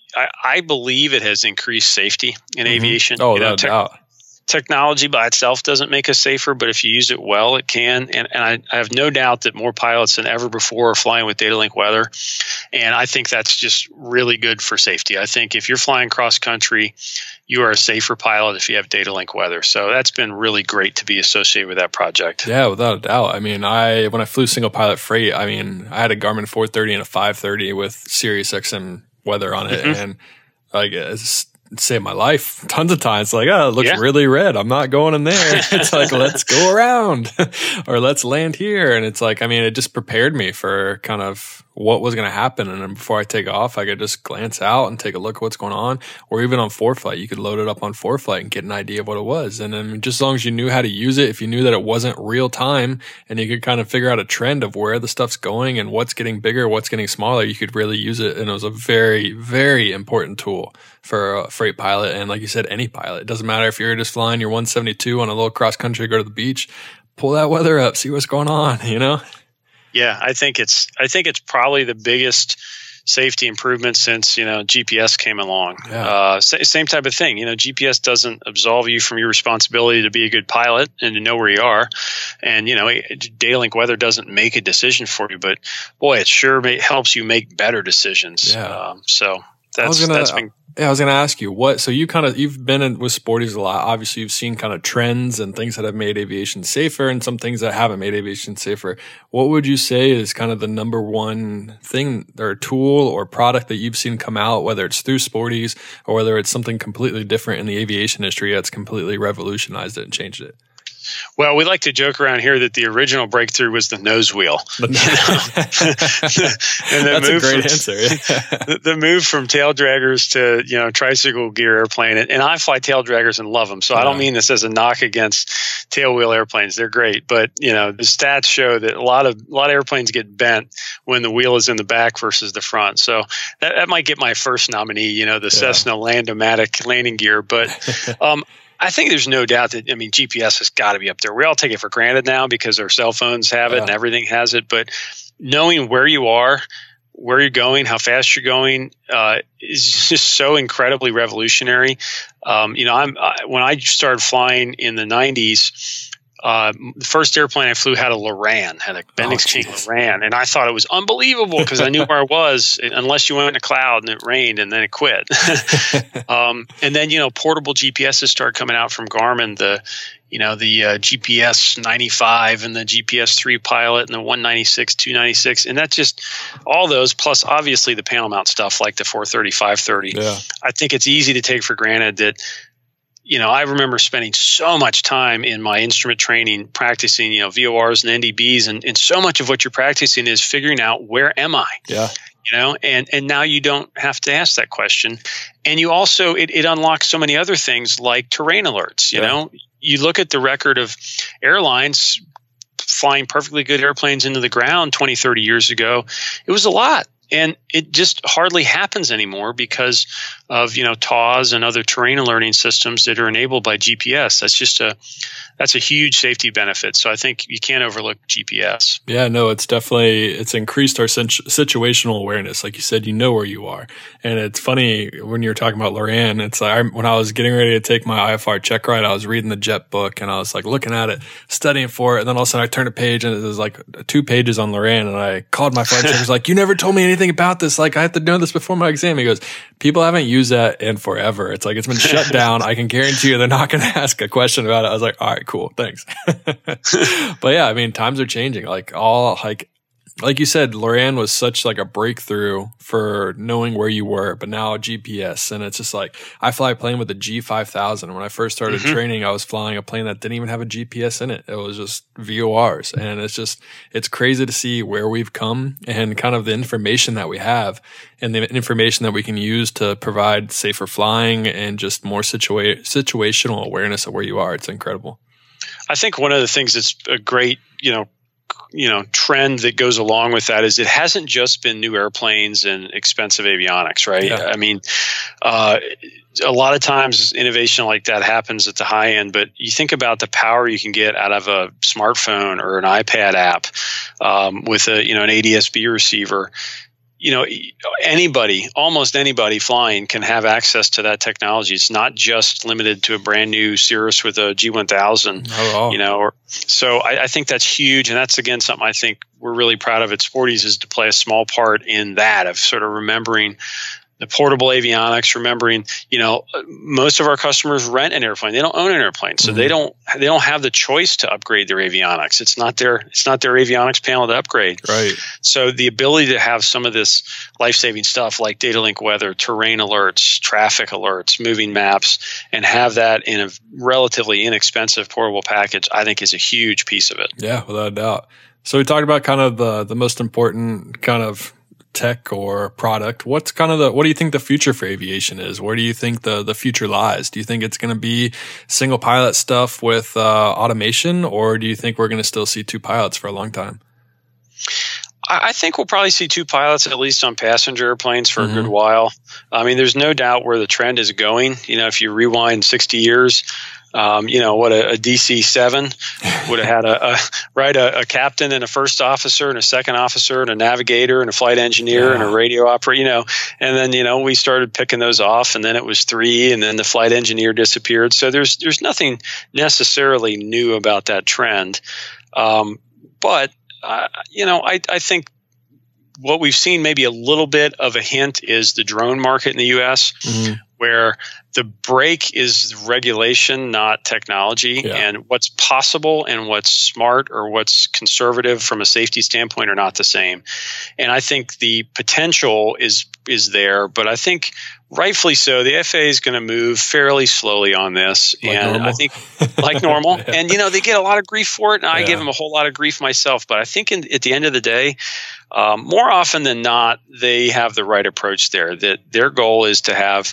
I believe it has increased safety in aviation. Oh, no doubt. Technology by itself doesn't make us safer, but if you use it well, it can. And I have no doubt that more pilots than ever before are flying with Data Link Weather. And I think that's just really good for safety. I think if you're flying cross country, you are a safer pilot if you have Data Link Weather. So that's been really great to be associated with that project. Yeah, without a doubt. I mean, when I flew single pilot freight, I had a Garmin 430 and a 530 with SiriusXM weather on it. And it's saved my life tons of times. Like, it looks really red. I'm not going in there. It's like, let's go around or let's land here. And it's like, it just prepared me for kind of what was going to happen. And then before I take off, I could just glance out and take a look at what's going on. Or even on ForeFlight, you could load it up on ForeFlight and get an idea of what it was. And then just as long as you knew how to use it, if you knew that it wasn't real time and you could kind of figure out a trend of where the stuff's going and what's getting bigger, what's getting smaller, you could really use it. And it was a very, very important tool for a freight pilot. And like you said, any pilot. It doesn't matter if you're just flying your 172 on a little cross country, go to the beach, pull that weather up, see what's going on, Yeah, I think it's probably the biggest safety improvement since GPS came along. Yeah. Same type of thing. GPS doesn't absolve you from your responsibility to be a good pilot and to know where you are. And Data Link Weather doesn't make a decision for you, but boy, it sure helps you make better decisions. Yeah. So that's been. Yeah, I was going to ask you so you've been with Sporties a lot. Obviously, you've seen kind of trends and things that have made aviation safer and some things that haven't made aviation safer. What would you say is kind of the number one thing or tool or product that you've seen come out, whether it's through Sporties or whether it's something completely different in the aviation industry that's completely revolutionized it and changed it? Well, we like to joke around here that the original breakthrough was the nose wheel. That's a great answer. The move from tail draggers to tricycle gear airplane, and I fly tail draggers and love them. So I don't mean this as a knock against tail wheel airplanes; they're great. But the stats show that a lot of airplanes get bent when the wheel is in the back versus the front. So that might get my first nominee. The Cessna Land-O-Matic landing gear, but. I think there's no doubt that, GPS has got to be up there. We all take it for granted now because our cell phones have it and everything has it. But knowing where you are, where you're going, how fast you're going, is just so incredibly revolutionary. When I started flying in the 90s, the first airplane I flew had a Loran, had a Bendix King Loran, and I thought it was unbelievable because I knew where I was, unless you went in a cloud and it rained and then it quit. And then portable GPSs started coming out from Garmin, the GPS 95 and the GPS 3 Pilot and the 196, 296, and that's just all those plus obviously the panel mount stuff like the 430, 530. Yeah. I think it's easy to take for granted that I remember spending so much time in my instrument training practicing, VORs and NDBs, and so much of what you're practicing is figuring out, where am I? Yeah. And now you don't have to ask that question. And you also, it unlocks so many other things like terrain alerts. You look at the record of airlines flying perfectly good airplanes into the ground 20, 30 years ago. It was a lot. And it just hardly happens anymore because of, TAWS and other terrain alerting systems that are enabled by GPS. That's a huge safety benefit. So I think you can't overlook GPS. Yeah, no, it's increased our situational awareness. Like you said, you know where you are. And it's funny when you're talking about Loran, it's like when I was getting ready to take my IFR check ride, I was reading the jet book and I was like looking at it, studying for it. And then all of a sudden I turned a page and it was like 2 pages on Loran. And I called my flight checker. Like, you never told me anything about this. Like, I have to know this before my exam. He goes, people haven't used that in forever. It's like, it's been shut down. I can guarantee you they're not going to ask a question about it. I was like, all right, cool. Thanks. But yeah, I mean, times are changing. Like you said, Loran was such like a breakthrough for knowing where you were, but now GPS. And it's just like, I fly a plane with a G5000. When I first started training, I was flying a plane that didn't even have a GPS in it. It was just VORs. And it's crazy to see where we've come and kind of the information that we have and the information that we can use to provide safer flying and just more situational awareness of where you are. It's incredible. I think one of the things that's a great, trend that goes along with that is it hasn't just been new airplanes and expensive avionics, right? Yeah. I mean, a lot of times innovation like that happens at the high end, but you think about the power you can get out of a smartphone or an iPad app with an ADS-B receiver. Almost anybody flying can have access to that technology. It's not just limited to a brand new Cirrus with a G1000. Oh. So I think that's huge. And that's, again, something I think we're really proud of at Sporty's, is to play a small part in that, of sort of remembering the portable avionics, remembering, most of our customers rent an airplane. They don't own an airplane. So they don't have the choice to upgrade their avionics. It's not their avionics panel to upgrade. Right. So the ability to have some of this life-saving stuff like data link weather, terrain alerts, traffic alerts, moving maps, and have that in a relatively inexpensive portable package, I think is a huge piece of it. Yeah, without a doubt. So we talked about kind of the most important kind of tech or product. What do you think the future for aviation is? Where do you think the future lies? Do you think it's going to be single pilot stuff with automation, or do you think we're going to still see 2 pilots for a long time? I think we'll probably see 2 pilots, at least on passenger airplanes, for a good while. I mean, there's no doubt where the trend is going. If you rewind 60 years, what a DC-7 would have had a captain and a first officer and a second officer and a navigator and a flight engineer and a radio operator, and then, we started picking those off, and then it was 3, and then the flight engineer disappeared. So there's nothing necessarily new about that trend. But I think what we've seen, maybe a little bit of a hint, is the drone market in the U.S., where the break is regulation, not technology, and what's possible and what's smart or what's conservative from a safety standpoint are not the same. And I think the potential is there, but I think rightfully so, the FAA is going to move fairly slowly on this, I think like normal. And they get a lot of grief for it, and I give them a whole lot of grief myself. But I think at the end of the day, more often than not, they have the right approach there. That their goal is to have.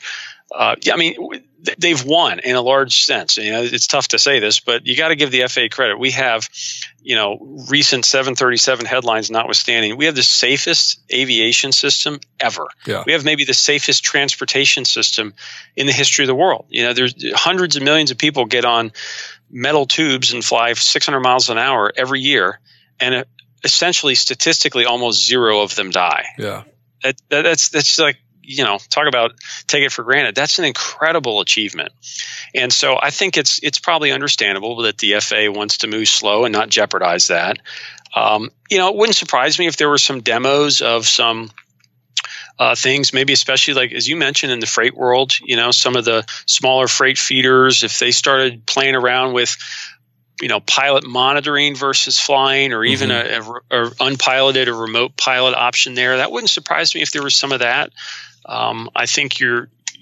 They've won in a large sense. It's tough to say this, but you got to give the FAA credit. We have, recent 737 headlines notwithstanding, we have the safest aviation system ever. Yeah. We have maybe the safest transportation system in the history of the world. There's hundreds of millions of people get on metal tubes and fly 600 miles an hour every year, and essentially, statistically, almost 0 of them die. Yeah, that's like. Talk about take it for granted. That's an incredible achievement. And so I think it's probably understandable that the FAA wants to move slow and not jeopardize that. It wouldn't surprise me if there were some demos of some things, maybe especially like, as you mentioned, in the freight world, some of the smaller freight feeders, if they started playing around with pilot monitoring versus flying, or even a unpiloted or remote pilot option there. That wouldn't surprise me if there was some of that. I think you're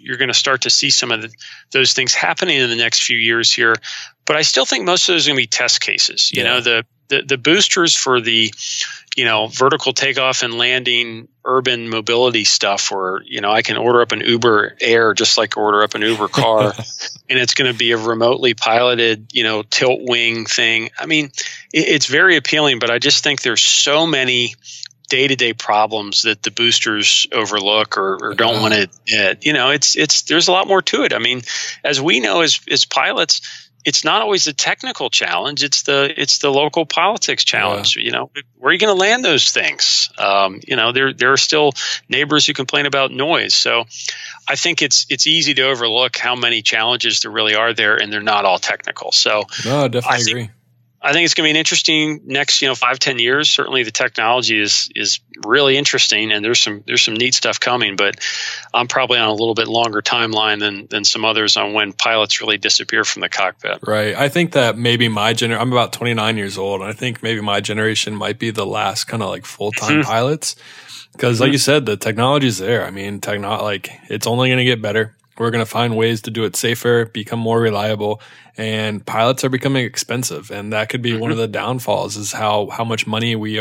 you're going to start to see some of those things happening in the next few years here. But I still think most of those are going to be test cases. You know, the boosters for the, vertical takeoff and landing urban mobility stuff where, I can order up an Uber Air just like order up an Uber car and it's going to be a remotely piloted, tilt wing thing. I mean, it's very appealing, but I just think there's so many day-to-day problems that the boosters overlook or don't want to admit. There's a lot more to it. I mean, as we know as pilots, it's not always the technical challenge. It's the local politics challenge. Yeah. Where are you going to land those things? There are still neighbors who complain about noise. So I think it's easy to overlook how many challenges there really are there, and they're not all technical. So no, I definitely agree. I think it's going to be an interesting next, 5-10 years. Certainly the technology is really interesting and there's some neat stuff coming, but I'm probably on a little bit longer timeline than some others on when pilots really disappear from the cockpit. Right. I think that maybe I'm about 29 years old, and I think maybe my generation might be the last kind of like full-time pilots. Because like you said, the technology's there. I mean, it's only going to get better. We're going to find ways to do it safer, become more reliable, and pilots are becoming expensive. And that could be one of the downfalls is how much money we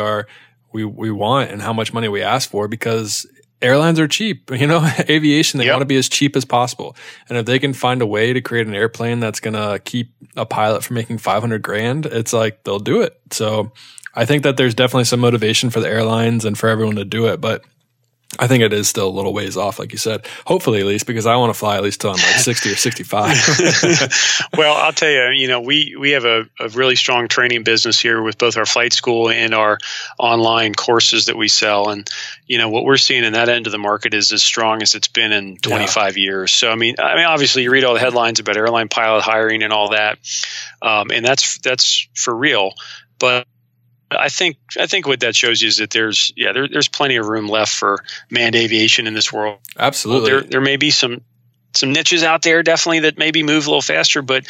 want and how much money we ask for, because airlines are cheap. Aviation, they want to be as cheap as possible. And if they can find a way to create an airplane that's going to keep a pilot from making $500,000, it's like they'll do it. So I think that there's definitely some motivation for the airlines and for everyone to do it. But I think it is still a little ways off, like you said. Hopefully, at least, because I want to fly at least till I'm like 60 or 65. Well, I'll tell you, we have a really strong training business here with both our flight school and our online courses that we sell. And, what we're seeing in that end of the market is as strong as it's been in 25 years. So, I mean, obviously, you read all the headlines about airline pilot hiring and all that, and that's for real. But I think what that shows you is that there's plenty of room left for manned aviation in this world. Absolutely. There may be some niches out there definitely that maybe move a little faster, but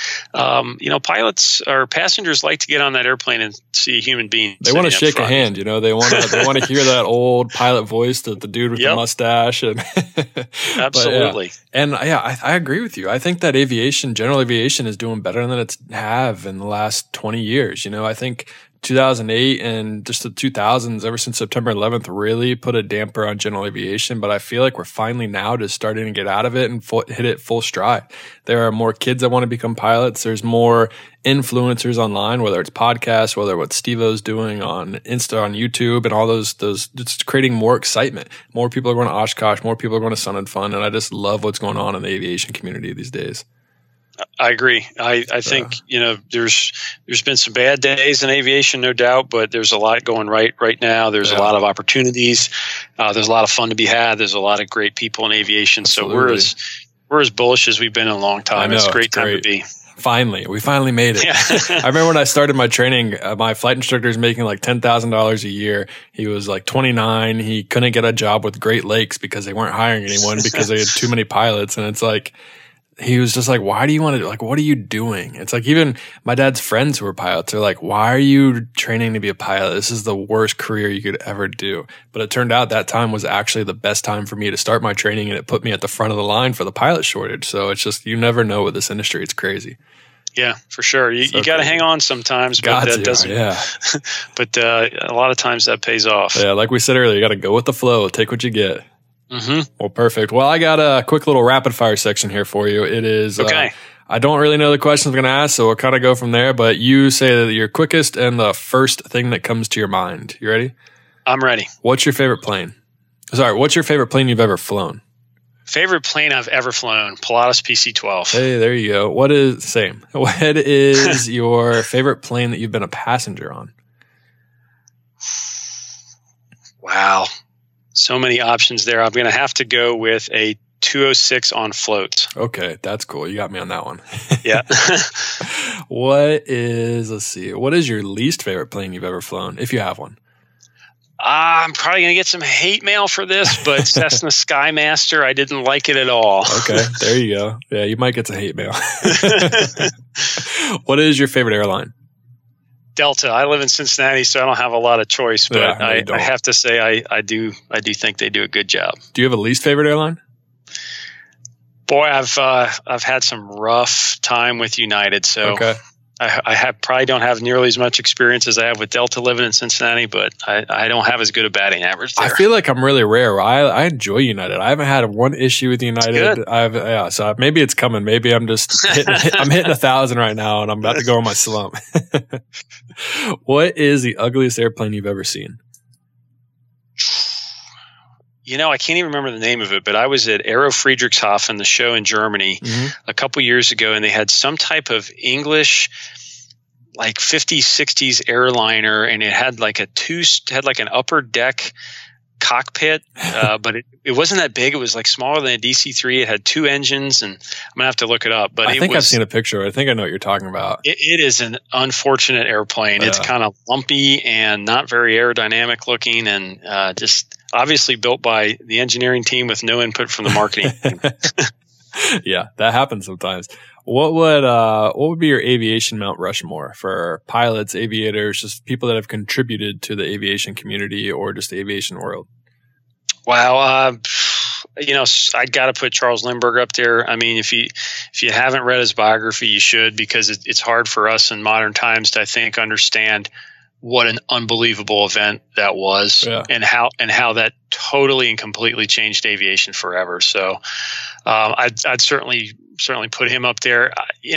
pilots or passengers like to get on that airplane and see a human being. They want to shake a hand, they want to hear that old pilot voice, the dude with the mustache, and absolutely. I agree with you. I think that general aviation is doing better than it's have in the last 20 years. I think 2008 and just the 2000s, ever since September 11th, really put a damper on general aviation. But I feel like we're finally now just starting to get out of it and hit it full stride. There are more kids that want to become pilots. There's more influencers online, whether it's podcasts, whether what Steve-O's doing on Insta, on YouTube, and all those, it's creating more excitement. More people are going to Oshkosh. More people are going to Sun and Fun. And I just love what's going on in the aviation community these days. I agree. I think, there's been some bad days in aviation, no doubt, but there's a lot going right now. There's a lot of opportunities. There's a lot of fun to be had. There's a lot of great people in aviation. Absolutely. So we're as bullish as we've been in a long time. It's a great time to be. We finally made it. Yeah. I remember when I started my training, my flight instructor was making like $10,000 a year. He was like 29. He couldn't get a job with Great Lakes because they weren't hiring anyone because they had too many pilots. And it's like, he was just like, why do you want to, what are you doing? It's like, even my dad's friends who were pilots are like, why are you training to be a pilot? This is the worst career you could ever do. But it turned out that time was actually the best time for me to start my training, and it put me at the front of the line for the pilot shortage. So it's just, you never know with this industry. It's crazy. Yeah, for sure. You got to hang on sometimes, but that doesn't. Yeah. But a lot of times that pays off. Yeah, like we said earlier, you got to go with the flow. Take what you get. Mm-hmm. Well, perfect. Well, I got a quick little rapid fire section here for you. It is okay. I don't really know the questions I'm going to ask, so we'll kind of go from there. But you say that your quickest and the first thing that comes to your mind. You ready? I'm ready. What's your favorite plane? What's your favorite plane you've ever flown? Favorite plane I've ever flown, Pilatus PC-12. Hey, there you go. What is your favorite plane that you've been a passenger on? Wow. So many options there. I'm going to have to go with a 206 on floats. Okay, that's cool. You got me on that one. Yeah. What is your least favorite plane you've ever flown, if you have one? I'm probably going to get some hate mail for this, but Cessna Skymaster, I didn't like it at all. Okay, there you go. Yeah, you might get some hate mail. What is your favorite airline? Delta. I live in Cincinnati, so I don't have a lot of choice, but I have to say I do think they do a good job. Do you have a least favorite airline? Boy, I've had some rough time with United, so Okay. I probably don't have nearly as much experience as I have with Delta living in Cincinnati, but I don't have as good a batting average there. I feel like I'm really rare. I enjoy United. I haven't had one issue with United. So maybe it's coming. Maybe I'm just I'm hitting 1,000 right now, and I'm about to go on my slump. What is the ugliest airplane you've ever seen? I can't even remember the name of it, but I was at Aero Friedrichshafen, the show in Germany, a couple years ago, and they had some type of English, like 50s, 60s airliner, and it had like an upper deck cockpit, but it wasn't that big. It was like smaller than a DC-3. It had 2 engines, and I'm gonna have to look it up. But I've seen a picture. I think I know what you're talking about. It is an unfortunate airplane. It's kind of lumpy and not very aerodynamic looking, and just obviously built by the engineering team with no input from the marketing team. Yeah, that happens sometimes. What would be your aviation Mount Rushmore for pilots, aviators, just people that have contributed to the aviation community or just the aviation world? Wow, I got to put Charles Lindbergh up there. I mean, if you haven't read his biography, you should, because it's hard for us in modern times to, I think, understand what an unbelievable event that was, and how that totally and completely changed aviation forever. So I'd certainly put him up there.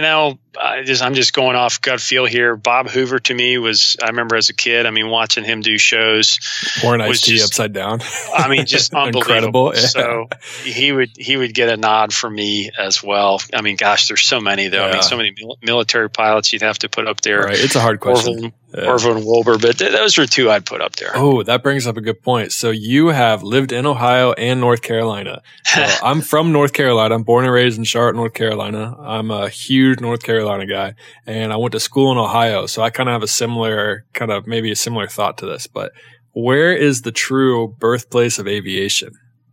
I'm just going off gut feel here. Bob Hoover to me was, I remember as a kid, watching him do shows. Pour an iced tea upside down. Just unbelievable. Incredible. Yeah. So he would get a nod from me as well. Gosh, there's so many though. Yeah. So many military pilots you'd have to put up there. Right. It's a hard question. Orville and Wilbur, but those are 2 I'd put up there. Oh, that brings up a good point. So you have lived in Ohio and North Carolina. So I'm from North Carolina. I'm born and raised in Charlotte, North Carolina. I'm a huge North Carolina guy, and I went to school in Ohio. So I kind of have a similar thought to this. But where is the true birthplace of aviation?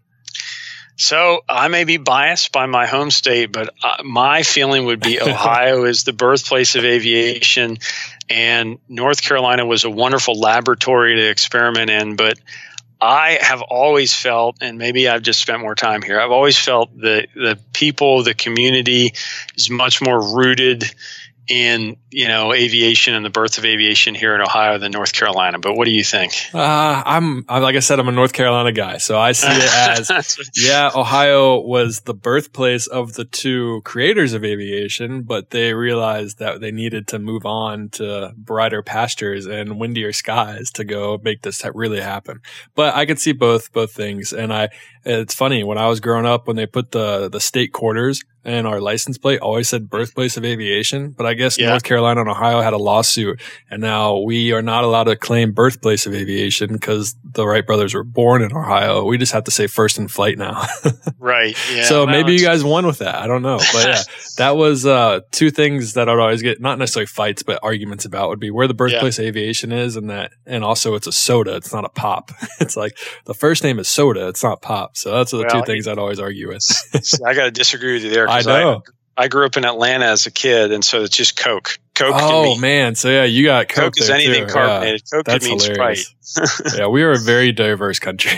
So I may be biased by my home state, but my feeling would be Ohio is the birthplace of aviation, and North Carolina was a wonderful laboratory to experiment in. But I have always felt, and maybe I've just spent more time here, I've always felt the people, the community is much more rooted in aviation and the birth of aviation here in Ohio than North Carolina. But what do you think? I'm like I said, I'm a North Carolina guy, so I see it as Ohio was the birthplace of the 2 creators of aviation, but they realized that they needed to move on to brighter pastures and windier skies to go make this really happen. But I could see both things, and it's funny, when I was growing up, when they put the state quarters and our license plate always said birthplace of aviation, but I guess North Carolina and Ohio had a lawsuit, and now we are not allowed to claim birthplace of aviation because the Wright brothers were born in Ohio. We just have to say first in flight now. Right. Yeah. So maybe you guys won with that. I don't know. But yeah, that was 2 things that I would always get, not necessarily fights, but arguments about would be where the birthplace of aviation is, and also it's a soda. It's not a pop. It's like the first name is soda. It's not pop. So that's the 2 things I'd always argue with. I got to disagree with you there. I know. I grew up in Atlanta as a kid, and so it's just Coke. Oh man, so yeah, you got Coke. Coke is anything carbonated. Coke could mean Sprite. Yeah, we are a very diverse country.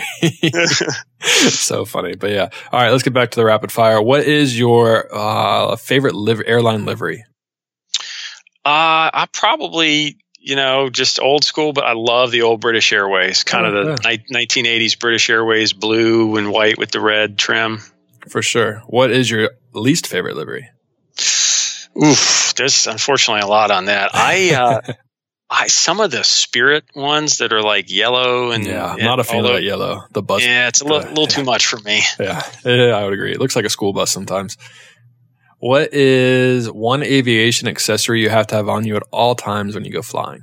So funny, but yeah. All right, let's get back to the rapid fire. What is your favorite airline livery? I probably, just old school, but I love the old British Airways, kind of the 1980s British Airways, blue and white with the red trim. For sure. What is your least favorite livery? Oof, there's unfortunately a lot on that. Some of the Spirit ones that are like yellow and I'm not a fan of that yellow. The bus. Yeah, it's a little too much for me. Yeah, I would agree. It looks like a school bus sometimes. What is one aviation accessory you have to have on you at all times when you go flying?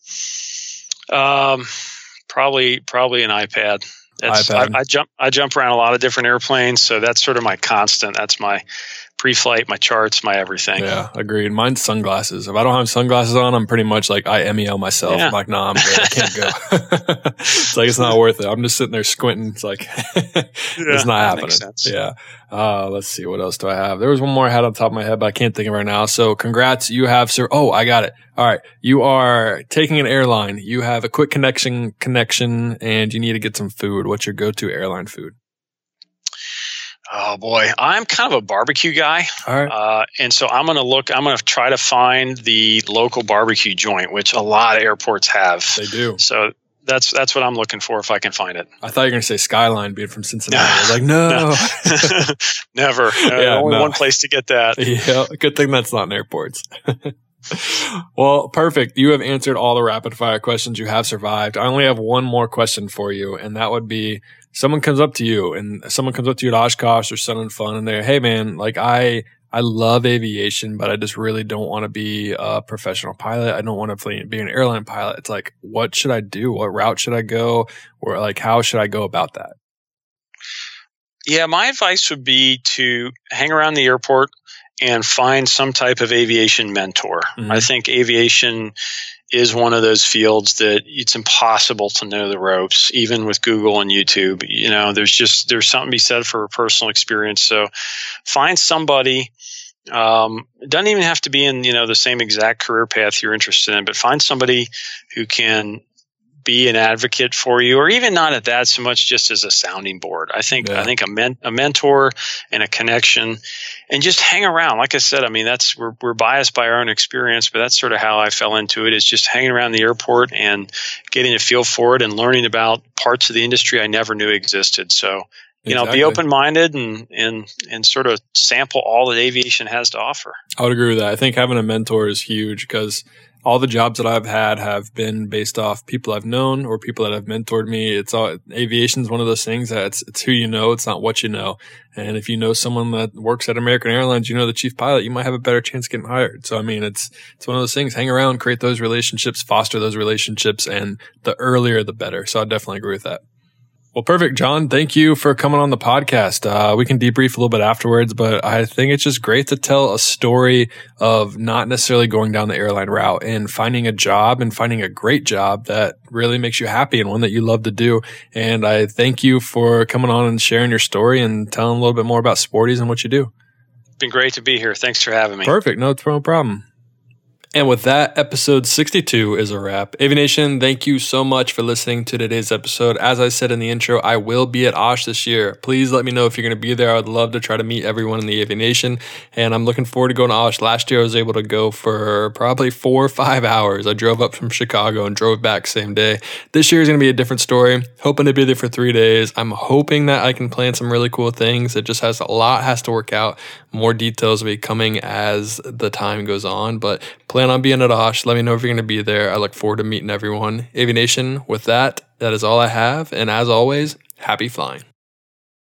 Probably an iPad. iPad. I jump around a lot of different airplanes, so that's sort of my constant. That's my pre-flight, my charts, my everything. Yeah, agreed. Mine's sunglasses. If I don't have sunglasses on, I'm pretty much like I MEL myself. Yeah. I'm like, nah, I'm good. I can't go. It's like, it's not worth it. I'm just sitting there squinting. It's like, it's not happening. Makes sense. Yeah. Let's see. What else do I have? There was one more I had on top of my head, but I can't think of it right now. So congrats. You have, sir. Oh, I got it. All right. You are taking an airline. You have a quick connection, and you need to get some food. What's your go-to airline food? Oh boy, I'm kind of a barbecue guy. All right. And so I'm going to try to find the local barbecue joint, which a lot of airports have. They do. So that's what I'm looking for if I can find it. I thought you were going to say Skyline, being from Cincinnati. I was like, no. Never. Only one place to get that. Yeah, good thing that's not in airports. Well, perfect. You have answered all the rapid fire questions. You have survived. I only have one more question for you, and that would be, someone comes up to you at Oshkosh or Sun and Fun, and they're, hey man, like I love aviation, but I just really don't want to be a professional pilot. I don't want to be an airline pilot. It's like, what should I do? What route should I go? Or like, how should I go about that? Yeah, my advice would be to hang around the airport and find some type of aviation mentor. Mm-hmm. I think aviation is one of those fields that it's impossible to know the ropes, even with Google and YouTube. There's something to be said for personal experience. So find somebody. It doesn't even have to be in, the same exact career path you're interested in, but find somebody who can be an advocate for you, or even not at that so much, just as a sounding board. I think a mentor and a connection, and just hang around. Like I said, I mean, we're biased by our own experience, but that's sort of how I fell into it, is just hanging around the airport and getting a feel for it and learning about parts of the industry I never knew existed. So, be open-minded and sort of sample all that aviation has to offer. I would agree with that. I think having a mentor is huge, because all the jobs that I've had have been based off people I've known or people that have mentored me. Aviation is one of those things that it's who you know, it's not what you know. And if you know someone that works at American Airlines, the chief pilot, you might have a better chance of getting hired. So, I mean, it's one of those things. Hang around, create those relationships, foster those relationships, and the earlier, the better. So I definitely agree with that. Well, perfect, John. Thank you for coming on the podcast. We can debrief a little bit afterwards, but I think it's just great to tell a story of not necessarily going down the airline route and finding a job and finding a great job that really makes you happy and one that you love to do. And I thank you for coming on and sharing your story and telling a little bit more about Sporty's and what you do. It's been great to be here. Thanks for having me. Perfect. No problem. And with that, episode 62 is a wrap. Aviation, thank you so much for listening to today's episode. As I said in the intro, I will be at OSH this year. Please let me know if you're going to be there. I would love to try to meet everyone in the Aviation, and I'm looking forward to going to OSH. Last year, I was able to go for probably 4 or 5 hours. I drove up from Chicago and drove back same day. This year is going to be a different story. Hoping to be there for 3 days. I'm hoping that I can plan some really cool things. It just has to work out. More details will be coming as the time goes on, but plan on being at OSH. Let me know if you're going to be there. I look forward to meeting everyone. Aviation, with that is all I have. And as always, happy flying.